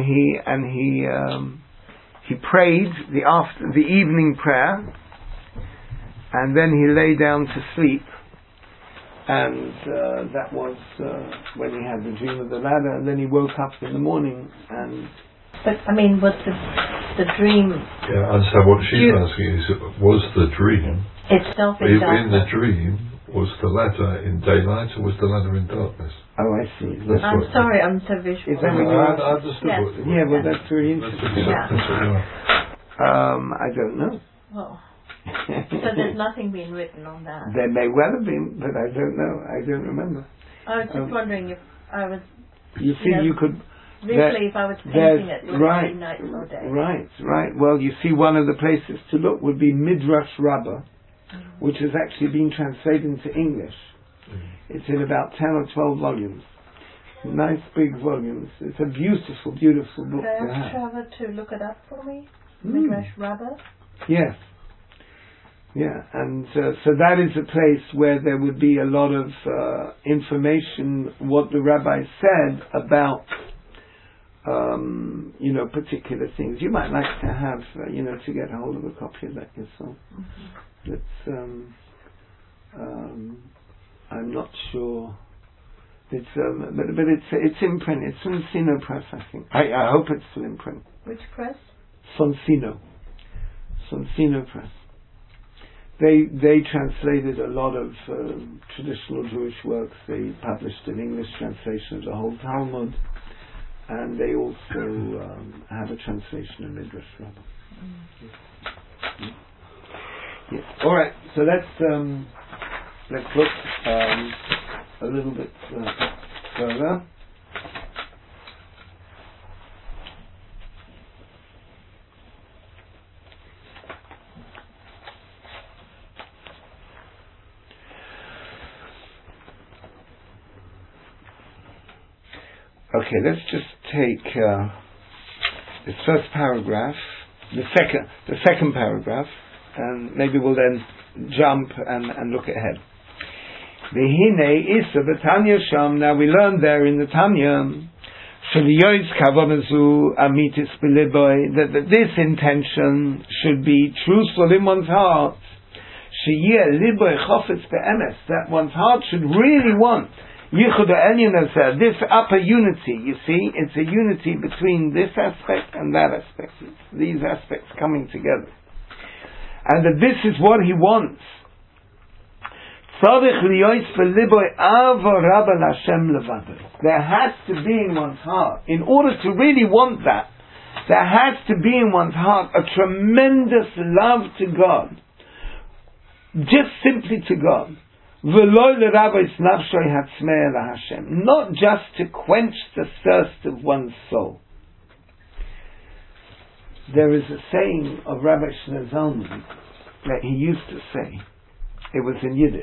[SPEAKER 1] he prayed the evening prayer, and then he lay down to sleep. And that was when he had the dream of the ladder, and then he woke up in the morning and...
[SPEAKER 2] But, I mean, was the dream...
[SPEAKER 3] Yeah, I understand what she's asking is, was the dream...
[SPEAKER 2] Itself in darkness?
[SPEAKER 3] In the dream, was the ladder in daylight or was the ladder in darkness?
[SPEAKER 1] Oh, I see.
[SPEAKER 2] I'm sorry, I'm so visual.
[SPEAKER 1] Is that what
[SPEAKER 3] I understood
[SPEAKER 2] yes.
[SPEAKER 3] what you
[SPEAKER 1] Yeah, well, that's very interesting. I don't know.
[SPEAKER 2] Oh. So there's nothing being written on that?
[SPEAKER 1] There may well have been, but I don't know. I don't remember.
[SPEAKER 2] I was just wondering if I was...
[SPEAKER 1] You see, you could...
[SPEAKER 2] Visually, if I was painting it, would it be night or day?
[SPEAKER 1] Right. Well, you see, one of the places to look would be Midrash Rabbah, which has actually been translated into English. It's in about 10 or 12 volumes. Nice big volumes. It's a beautiful, beautiful book
[SPEAKER 2] to have.
[SPEAKER 1] to have.
[SPEAKER 2] Trevor to look it up for me? Midrash Rabbah?
[SPEAKER 1] Yes. Yeah, and so that is a place where there would be a lot of information, what the rabbi said about, particular things. You might like to have, to get hold of a copy of that yourself. Mm-hmm. I'm not sure. It's but it's in print. It's from Sino Press, I think. I hope it's still in print.
[SPEAKER 2] Which press?
[SPEAKER 1] Sonsino Press. They translated a lot of traditional Jewish works. They published an English translation of the whole Talmud, and they also have a translation of Midrash Rabbah. Yes. All right. So let's look a little bit further. Okay, let's just take this first paragraph, the second paragraph, and maybe we'll then jump and look ahead. V'hinei isa v'tanya sham. Now we learned there in the Tanya that this intention should be truthful in one's heart. That one's heart should really want this upper unity. You see, it's a unity between this aspect and that aspect. It's these aspects coming together, and that this is what he wants. There has to be in one's heart, in order to really want that, there has to be in one's heart a tremendous love to God, just simply to God. Not just to quench the thirst of one's soul. There is a saying of Rabbi Shlomo Zalman that he used to say. It was in Yiddish.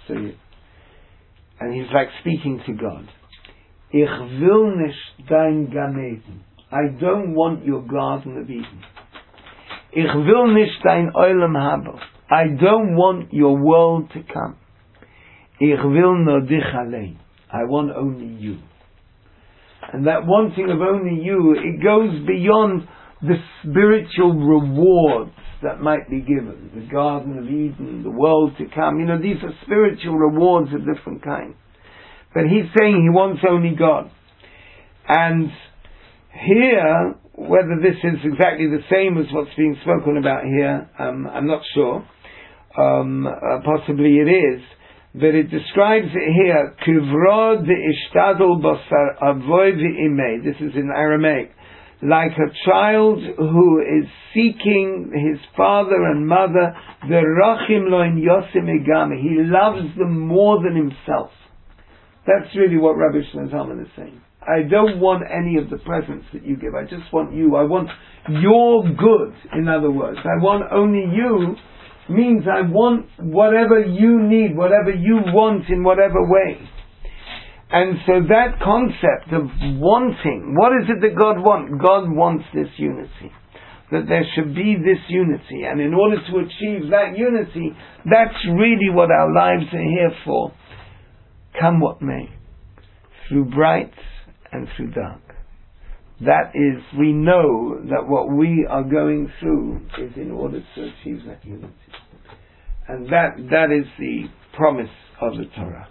[SPEAKER 1] And he's like speaking to God. Ich will nicht dein Gan Eden. I don't want your Garden of Eden. Ich will nicht dein Olam Haba. I don't want your world to come. Ich will nur dich allein. I want only you. And that wanting of only you, it goes beyond the spiritual rewards that might be given. The Garden of Eden, the world to come. These are spiritual rewards of different kinds. But he's saying he wants only God. And here, whether this is exactly the same as what's being spoken about here, I'm not sure. Possibly it is. But it describes it here, Kivrod ishtadol basar avoy v'imei. This is in Aramaic. Like a child who is seeking his father and mother, the rachim lo in yosim egame. He loves them more than himself. That's really what Rabbi Shlomo Zalman is saying. I don't want any of the presents that you give. I just want you. I want your good, in other words. I want only you. Means I want whatever you need, whatever you want in whatever way. And so that concept of wanting, what is it that God wants? God wants this unity. That there should be this unity. And in order to achieve that unity, that's really what our lives are here for. Come what may. Through bright and through dark. That is, we know that what we are going through is in order to achieve that unity. And that is the promise of the Torah.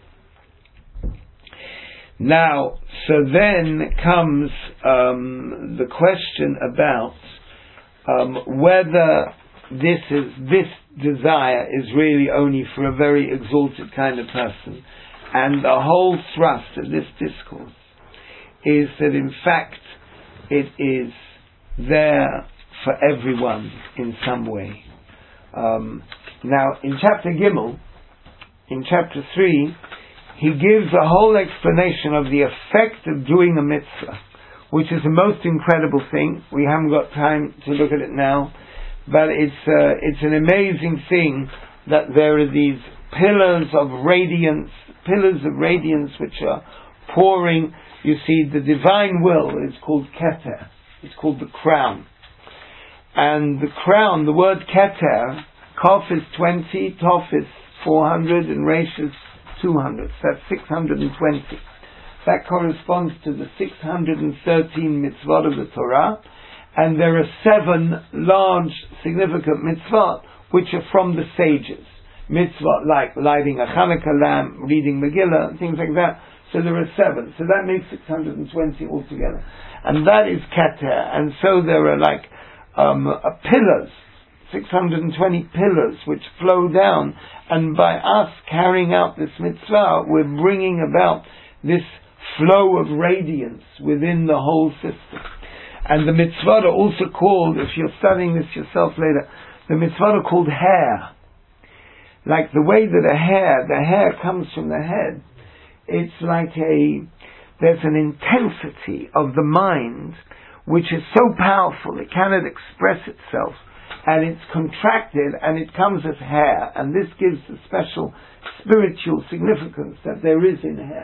[SPEAKER 1] Now, so then comes the question about whether this desire is really only for a very exalted kind of person. And the whole thrust of this discourse is that in fact it is there for everyone in some way. Now, in chapter Gimel, in chapter 3, he gives a whole explanation of the effect of doing a mitzvah, which is the most incredible thing. We haven't got time to look at it now, but it's an amazing thing that there are these pillars of radiance which are pouring. You see, the divine will is called Keter. It's called the crown. And the crown, the word Keter, Kof is 20, Tov is 400, and Resh is 200. So that's 620. That corresponds to the 613 mitzvot of the Torah. And there are 7 large, significant mitzvot, which are from the sages. Mitzvot like lighting a Hanukkah lamp, reading Megillah, and things like that. So there are 7. So that makes 620 altogether. And that is Keter. And so there are like pillars, 620 pillars which flow down. And by us carrying out this mitzvah, we're bringing about this flow of radiance within the whole system. And the mitzvot are also called, if you're studying this yourself later, the mitzvot are called hair. Like the way that the hair comes from the head, it's like there's an intensity of the mind which is so powerful, it cannot express itself, and it's contracted and it comes as hair, and this gives the special spiritual significance that there is in hair.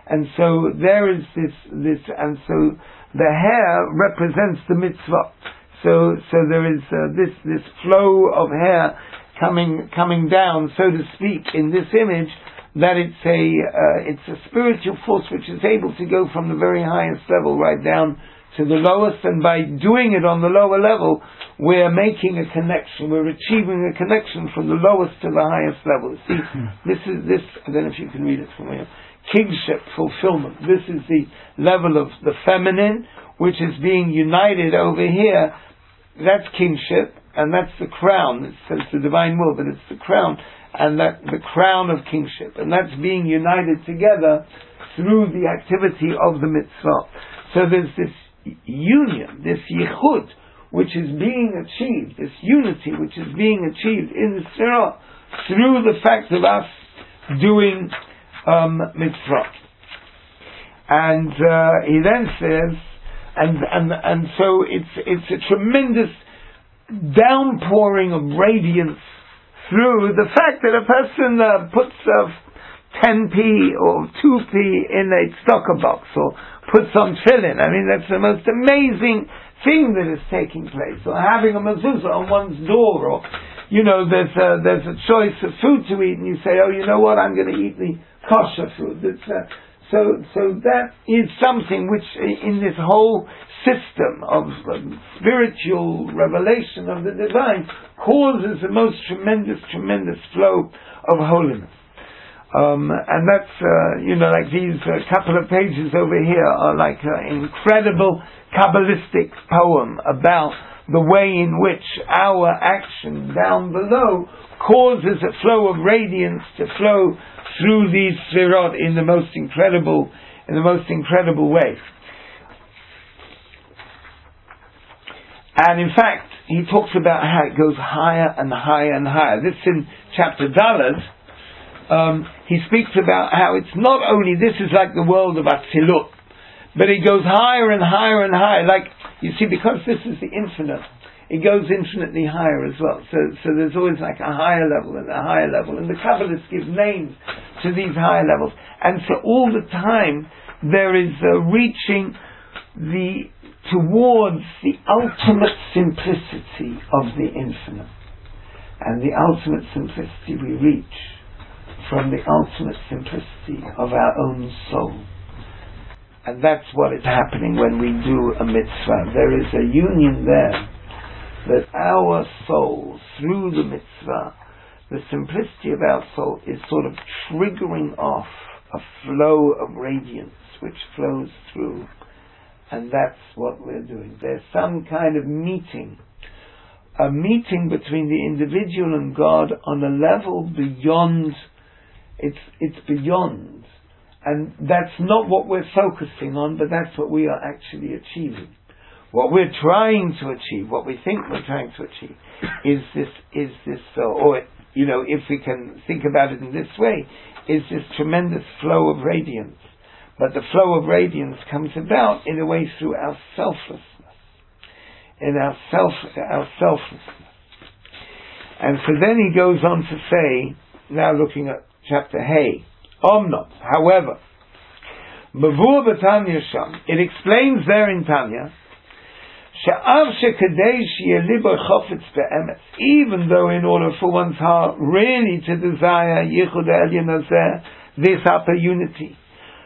[SPEAKER 1] And so there is this, and so the hair represents the mitzvah. So there is this flow of hair coming down, so to speak, in this image, that it's a spiritual force which is able to go from the very highest level right down to the lowest, and by doing it on the lower level, we're making a connection, we're achieving a connection from the lowest to the highest level. See, this, I don't know if you can read it from here, kingship fulfillment. This is the level of the feminine, which is being united over here. That's kingship, and that's the crown. It says the divine will, but it's the crown, and that the crown of kingship, and that's being united together through the activity of the mitzvah. So there's this union, this yichud, which is being achieved, this unity which is being achieved in the Sefirah through the fact of us doing mitzvah. And he then says, and so it's a tremendous downpouring of radiance through the fact that a person puts 10p or 2p in a tzedakah box, or puts on tefillin. I mean, that's the most amazing thing that is taking place. Or having a mezuzah on one's door, or there's a choice of food to eat, and you say, oh, you know what, I'm going to eat the kosher food. So that is something which, in this whole system of spiritual revelation of the divine, causes the most tremendous flow of holiness. And that's, like these couple of pages over here are like an incredible Kabbalistic poem about the way in which our action down below causes a flow of radiance to flow through these Sefirot in the most incredible way. And in fact, he talks about how it goes higher and higher and higher. This in chapter Daled. He speaks about how it's not only, this is like the world of Atzilut, but it goes higher and higher and higher. Like, you see, because this is the infinite, it goes infinitely higher as well. So there's always like a higher level and a higher level. And the Kabbalists give names to these higher levels. And so all the time, there is reaching towards the ultimate simplicity of the infinite. And the ultimate simplicity we reach from the ultimate simplicity of our own soul. And that's what is happening when we do a mitzvah. There is a union there, that our soul, through the mitzvah, the simplicity of our soul is sort of triggering off a flow of radiance which flows through. And that's what we're doing. There's some kind of meeting, a meeting between the individual and God on a level beyond. It's beyond. And that's not what we're focusing on, but that's what we are actually achieving. What we're trying to achieve, what we think we're trying to achieve, is this, or if we can think about it in this way, is this tremendous flow of radiance. But the flow of radiance comes about in a way through our selflessness, in our selflessness. And so then he goes on to say, now looking at chapter Hey, Omnot, however, Mavur b'Tanya Sham, it explains there in Tanya, even though in order for one's heart really to desire Yichud Elyon Hazeh, this upper unity,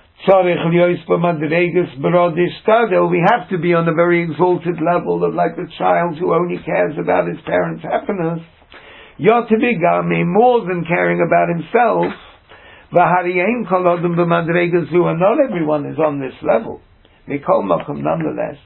[SPEAKER 1] we have to be on a very exalted level of like the child who only cares about his parents' happiness, more than caring about himself. Not everyone is on this level. Nonetheless,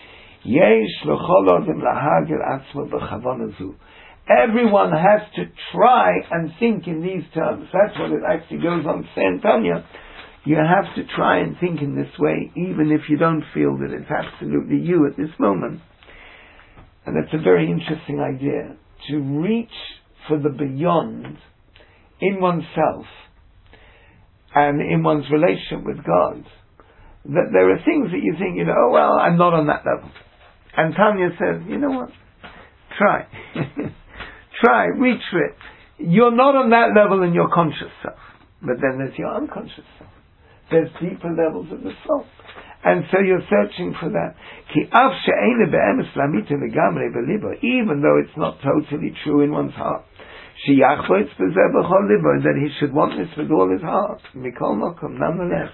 [SPEAKER 1] everyone has to try and think in these terms. That's what it actually goes on to say in Tanya. You have to try and think in this way, even if you don't feel that it's absolutely you at this moment. And that's a very interesting idea, to reach for the beyond in oneself and in one's relationship with God. That there are things that you think, oh well, I'm not on that level. And Tanya says, you know what? Try. Try, reach for it. You're not on that level in your conscious self, but then there's your unconscious self. there's deeper levels of the soul. And so you're searching for that. Even though it's not totally true in one's heart. That he should want this with all his heart. Nonetheless.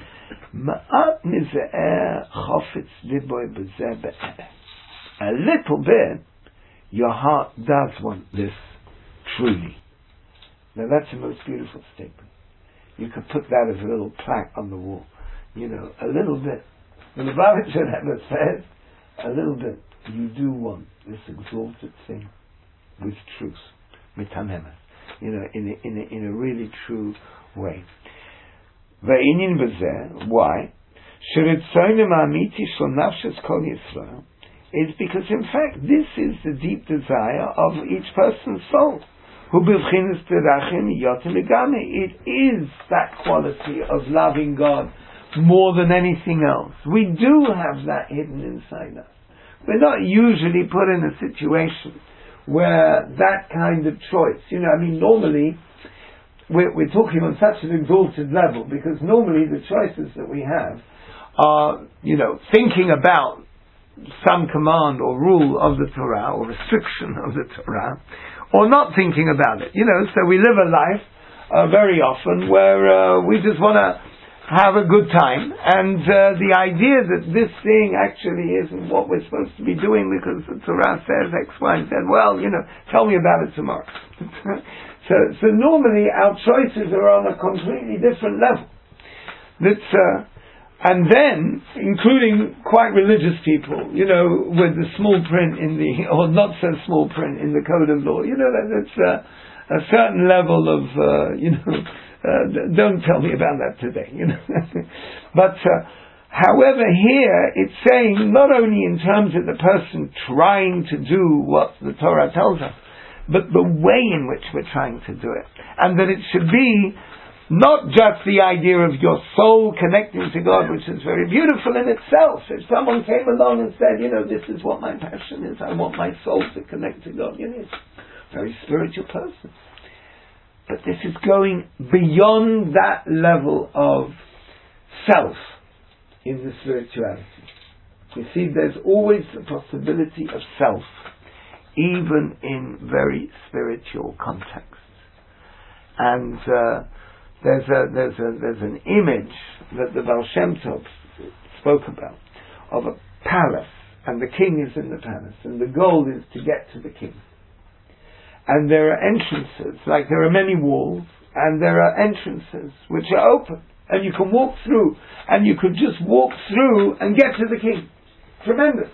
[SPEAKER 1] A little bit, your heart does want this truly. Now that's the most beautiful statement. You could put that as a little plaque on the wall. You know, a little bit. The Lubavitcher Rebbe says, a little bit. You do want this exalted thing with truth, mitamemes. You know, in a really true way. Ve'inyin b'zeh. Why? Sheritzonim ha'amiti shel nafshes kol Yisrael is because, in fact, this is the deep desire of each person's soul. Hu b'vchinas terachim yotem legame. It is that quality of loving God more than anything else. We do have that hidden inside us. We're not usually put in a situation where that kind of choice, you know, I mean, normally we're talking on such an exalted level because normally the choices that we have are, you know, thinking about some command or rule of the Torah or restriction of the Torah, or not thinking about it, you know. So we live a life very often where we just want to have a good time, and the idea that this thing actually isn't what we're supposed to be doing because the Torah says X, Y, and Z. Well, you know, tell me about it tomorrow. So normally our choices are on a completely different level. That's and then, including quite religious people, you know, with the small print in the, or not so small print in the code of law, you know, that's a certain level of, you know, don't tell me about that today, you know. But, however, here it's saying not only in terms of the person trying to do what the Torah tells us, but the way in which we're trying to do it. And that it should be not just the idea of your soul connecting to God, which is very beautiful in itself. If someone came along and said, you know, this is what my passion is, I want my soul to connect to God, you know, it's a very spiritual person. But this is going beyond that level of self in the spirituality. You see, there's always the possibility of self, even in very spiritual contexts. And there's an image that the Baal Shem Tov spoke about of a palace, and the king is in the palace, and the goal is to get to the king. And there are entrances, like there are many walls, and there are entrances which are open, and you can walk through, and you could just walk through and get to the king. Tremendous.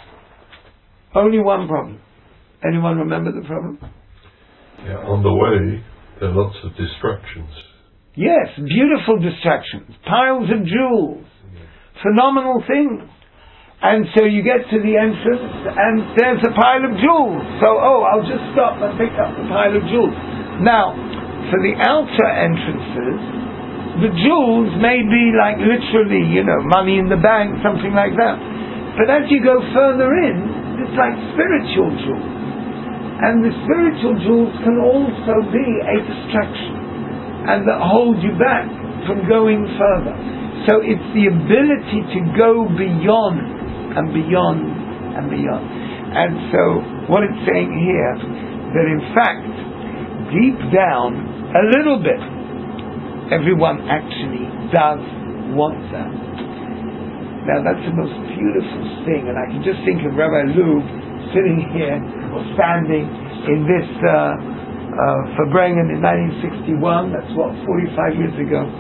[SPEAKER 1] Only one problem. Anyone remember the problem?
[SPEAKER 3] Yeah, on the way, there are lots of distractions.
[SPEAKER 1] Yes, beautiful distractions, piles of jewels, phenomenal things. And so you get to the entrance and there's a pile of jewels. So, I'll just stop and pick up the pile of jewels. Now, for the outer entrances, the jewels may be like literally, you know, money in the bank, something like that. But as you go further in, it's like spiritual jewels. And the spiritual jewels can also be a distraction and that hold you back from going further. So it's the ability to go beyond and beyond and beyond. And so what it's saying here, that in fact, deep down, a little bit, everyone actually does want that. Now that's the most beautiful thing, and I can just think of Rabbi Lou sitting here, or standing in this Farbrengen in 1961, that's what, 44 years ago,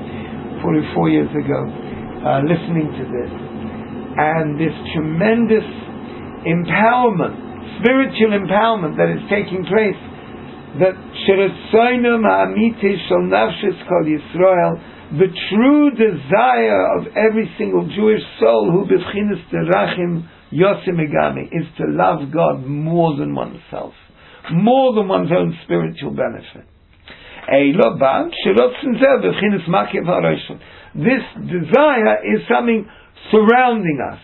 [SPEAKER 1] listening to this. And this tremendous empowerment, spiritual empowerment that is taking place, that Sheretzonim ha'amiti shel nafshes kol Yisrael, the true desire of every single Jewish soul who b'chinas terachim yosim egami, is to love God more than oneself, more than one's own spiritual benefit. This desire is something surrounding us.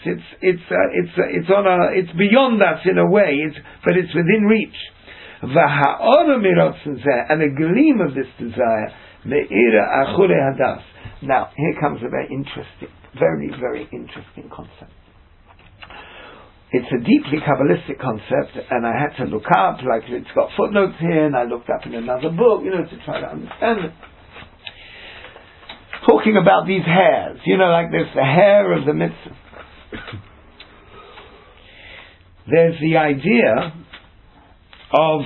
[SPEAKER 1] It's beyond us in a way. But it's within reach. And a gleam of this desire, Now, here comes a very very interesting concept. It's a deeply Kabbalistic concept, and I had to look up, like it's got footnotes here, and I looked up in another book, to try to understand it. Talking about these hairs, like there's the hair of the mitzvah. There's the idea of,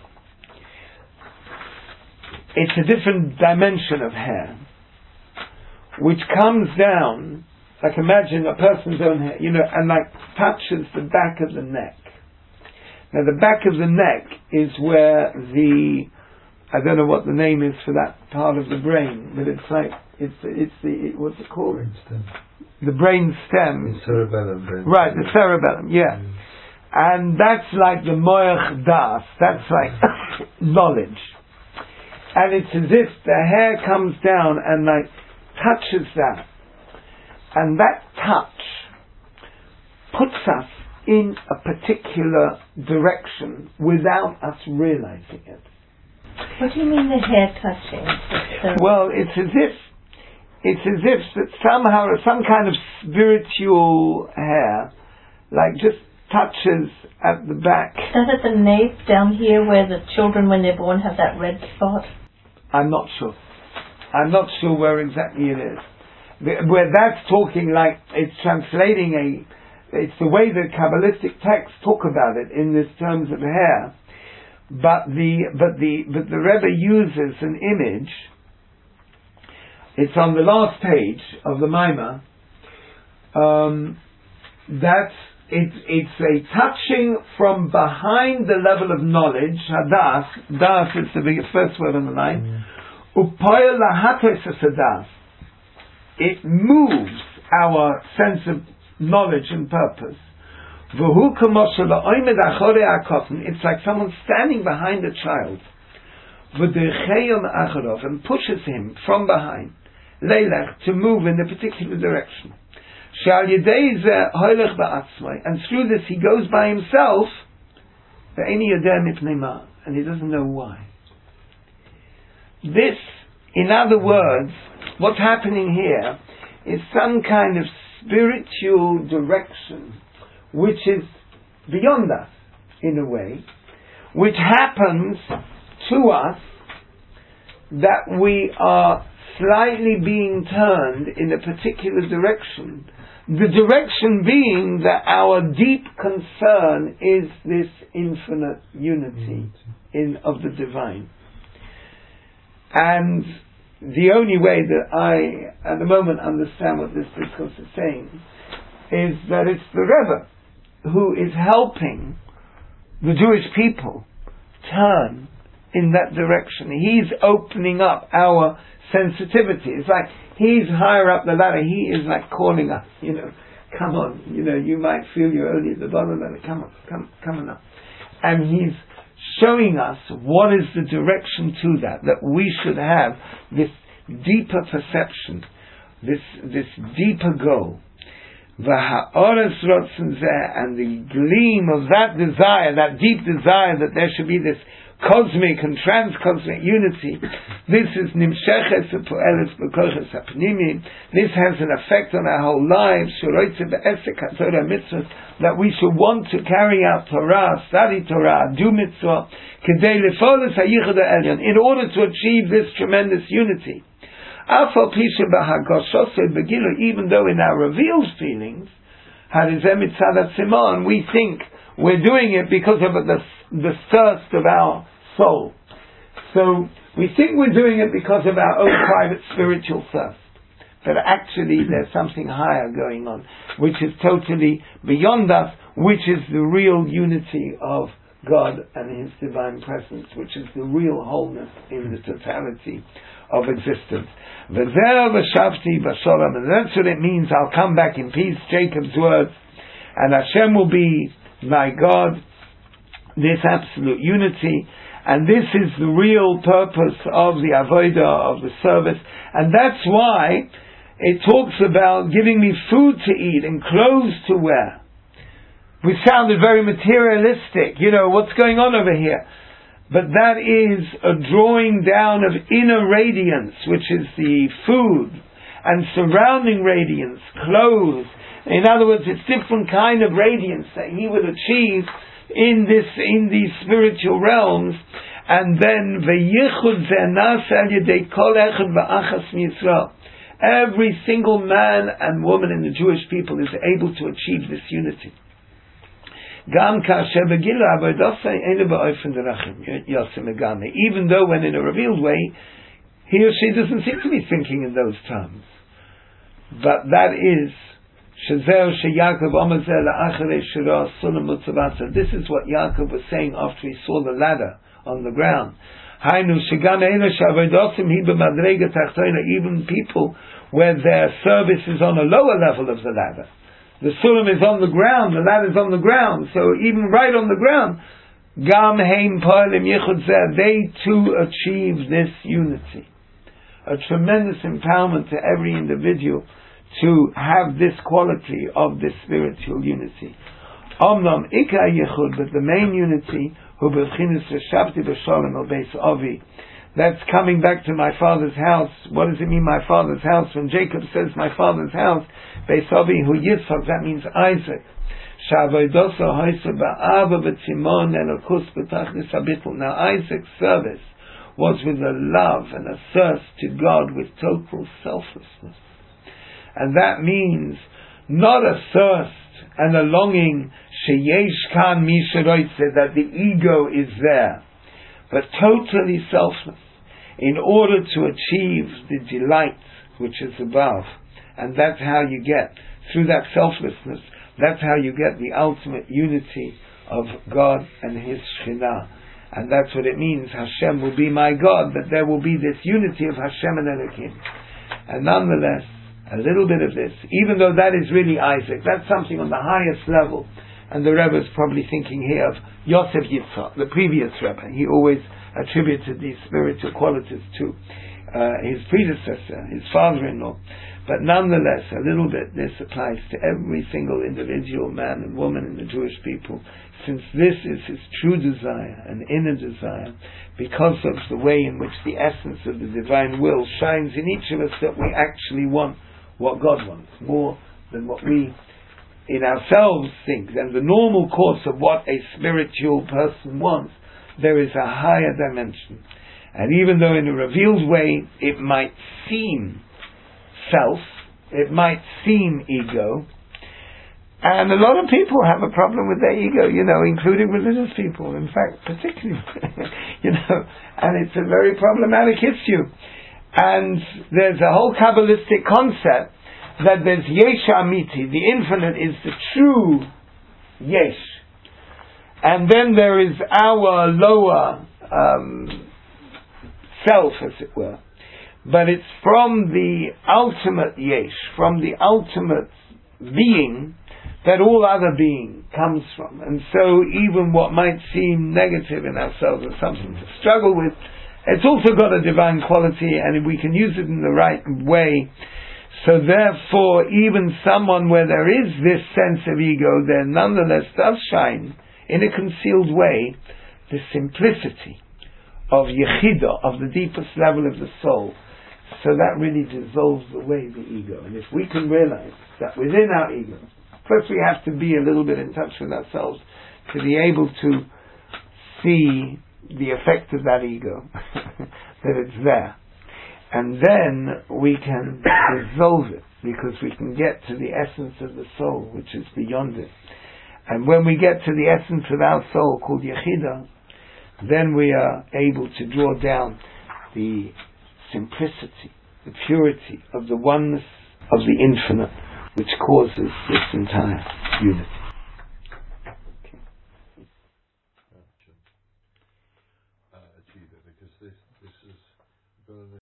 [SPEAKER 1] it's a different dimension of hair, which comes down, like imagine a person's own hair, and like touches the back of the neck. Now the back of the neck is where I don't know what the name is for that part of the brain, but it's like, what's it called?
[SPEAKER 6] Brainstem.
[SPEAKER 1] The brain stem.
[SPEAKER 6] The cerebellum.
[SPEAKER 1] Right, the cerebellum, yeah. And that's like the moach das, that's like knowledge. And it's as if the hair comes down and like touches that. And that touch puts us in a particular direction without us realizing it.
[SPEAKER 2] What do you mean the hair touching?
[SPEAKER 1] Well, it's as if that somehow some kind of spiritual hair, like just touches at the back.
[SPEAKER 2] Is that at the nape down here where the children when they're born have that red spot?
[SPEAKER 1] I'm not sure. I'm not sure where exactly it is. Where that's talking like it's translating it's the way the Kabbalistic texts talk about it in this terms of hair. But the Rebbe uses an image. It's on the last page of the Maimah. It's a touching from behind the level of knowledge. Hadas, das is the first word on the line. Upoyel lahatos hadas. It moves our sense of knowledge and purpose. It's like someone standing behind a child and pushes him from behind to move in a particular direction. And through this he goes by himself, and he doesn't know why. This, in other words, what's happening here is some kind of spiritual direction which is beyond us, in a way, which happens to us that we are slightly being turned in a particular direction. The direction being that our deep concern is this infinite unity of the divine. And the only way that I, at the moment, understand what this discourse is saying is that it's the Rebbe who is helping the Jewish people turn in that direction. He's opening up our sensitivity. It's like he's higher up the ladder. He is like calling us, come on, you might feel you're only at the bottom of the ladder. Come on up. And he's showing us what is the direction to that we should have this deeper perception, this deeper goal. And the gleam of that desire, that deep desire that there should be this cosmic and transcosmic unity, this is nimsheches u'poeles b'koches hapnimim. This has an effect on our whole lives. That we should want to carry out Torah, study Torah, do mitzvah, in order to achieve this tremendous unity. Even though in our revealed feelings, we think we're doing it because of the thirst of our soul. So we think we're doing it because of our own private spiritual thirst. But actually there's something higher going on, which is totally beyond us, which is the real unity of God and His divine presence, which is the real wholeness in the totality of existence. And that's what it means, I'll come back in peace, Jacob's words, and Hashem will be my God, this absolute unity, and this is the real purpose of the avodah, of the service, and that's why it talks about giving me food to eat and clothes to wear. We sounded very materialistic, what's going on over here? But that is a drawing down of inner radiance, which is the food and surrounding radiance, clothes. In other words, it's different kind of radiance that he will achieve in these spiritual realms. And then every single man and woman in the Jewish people is able to achieve this unity. Even though when in a revealed way, he or she doesn't seem to be thinking in those terms. But that is, this is what Yaakov was saying after he saw the ladder on the ground. Even people where their service is on a lower level of the ladder. The sulam is on the ground, the ladder is on the ground, so even right on the ground, they too achieve this unity. A tremendous empowerment to every individual to have this quality of this spiritual unity. But the main unity, that's coming back to my father's house. What does it mean, my father's house? When Jacob says my father's house, Beis Avi hu Yitzchak, that means Isaac. Now Isaac's service was with a love and a thirst to God with total selflessness. And that means not a thirst and a longing sheyesh kan mi sheroitze, that the ego is there, but totally selfless in order to achieve the delight which is above. And that's how you get, through that selflessness, that's how you get the ultimate unity of God and His Shekhinah. And that's what it means, Hashem will be my God, that there will be this unity of Hashem and Elohim. And nonetheless, a little bit of this, even though that is really Isaac, that's something on the highest level. And the Rebbe is probably thinking here of Yosef Yitzhak, the previous Rebbe. He always attributed these spiritual qualities to his predecessor, his father-in-law. But nonetheless, a little bit, this applies to every single individual man and woman in the Jewish people, since this is his true desire, an inner desire, because of the way in which the essence of the divine will shines in each of us, that we actually want what God wants, more than what we in ourselves think. And the normal course of what a spiritual person wants, there is a higher dimension. And even though in a revealed way it might seem self, it might seem ego, and a lot of people have a problem with their ego, including religious people, in fact, particularly, and it's a very problematic issue. And there's a whole Kabbalistic concept that there's Yesh Amiti, the infinite is the true Yesh. And then there is our lower self, as it were. But it's from the ultimate Yesh, from the ultimate being, that all other being comes from. And so even what might seem negative in ourselves or something to struggle with, it's also got a divine quality, and we can use it in the right way. So therefore, even someone where there is this sense of ego, there nonetheless does shine, in a concealed way, the simplicity of Yechidah, of the deepest level of the soul. So that really dissolves away the ego. And if we can realize that within our ego, first we have to be a little bit in touch with ourselves to be able to see the effect of that ego, that it's there. And then we can dissolve it, because we can get to the essence of the soul, which is beyond it. And when we get to the essence of our soul, called Yechidah, then we are able to draw down the simplicity, the purity of the oneness of the infinite, which causes this entire unity.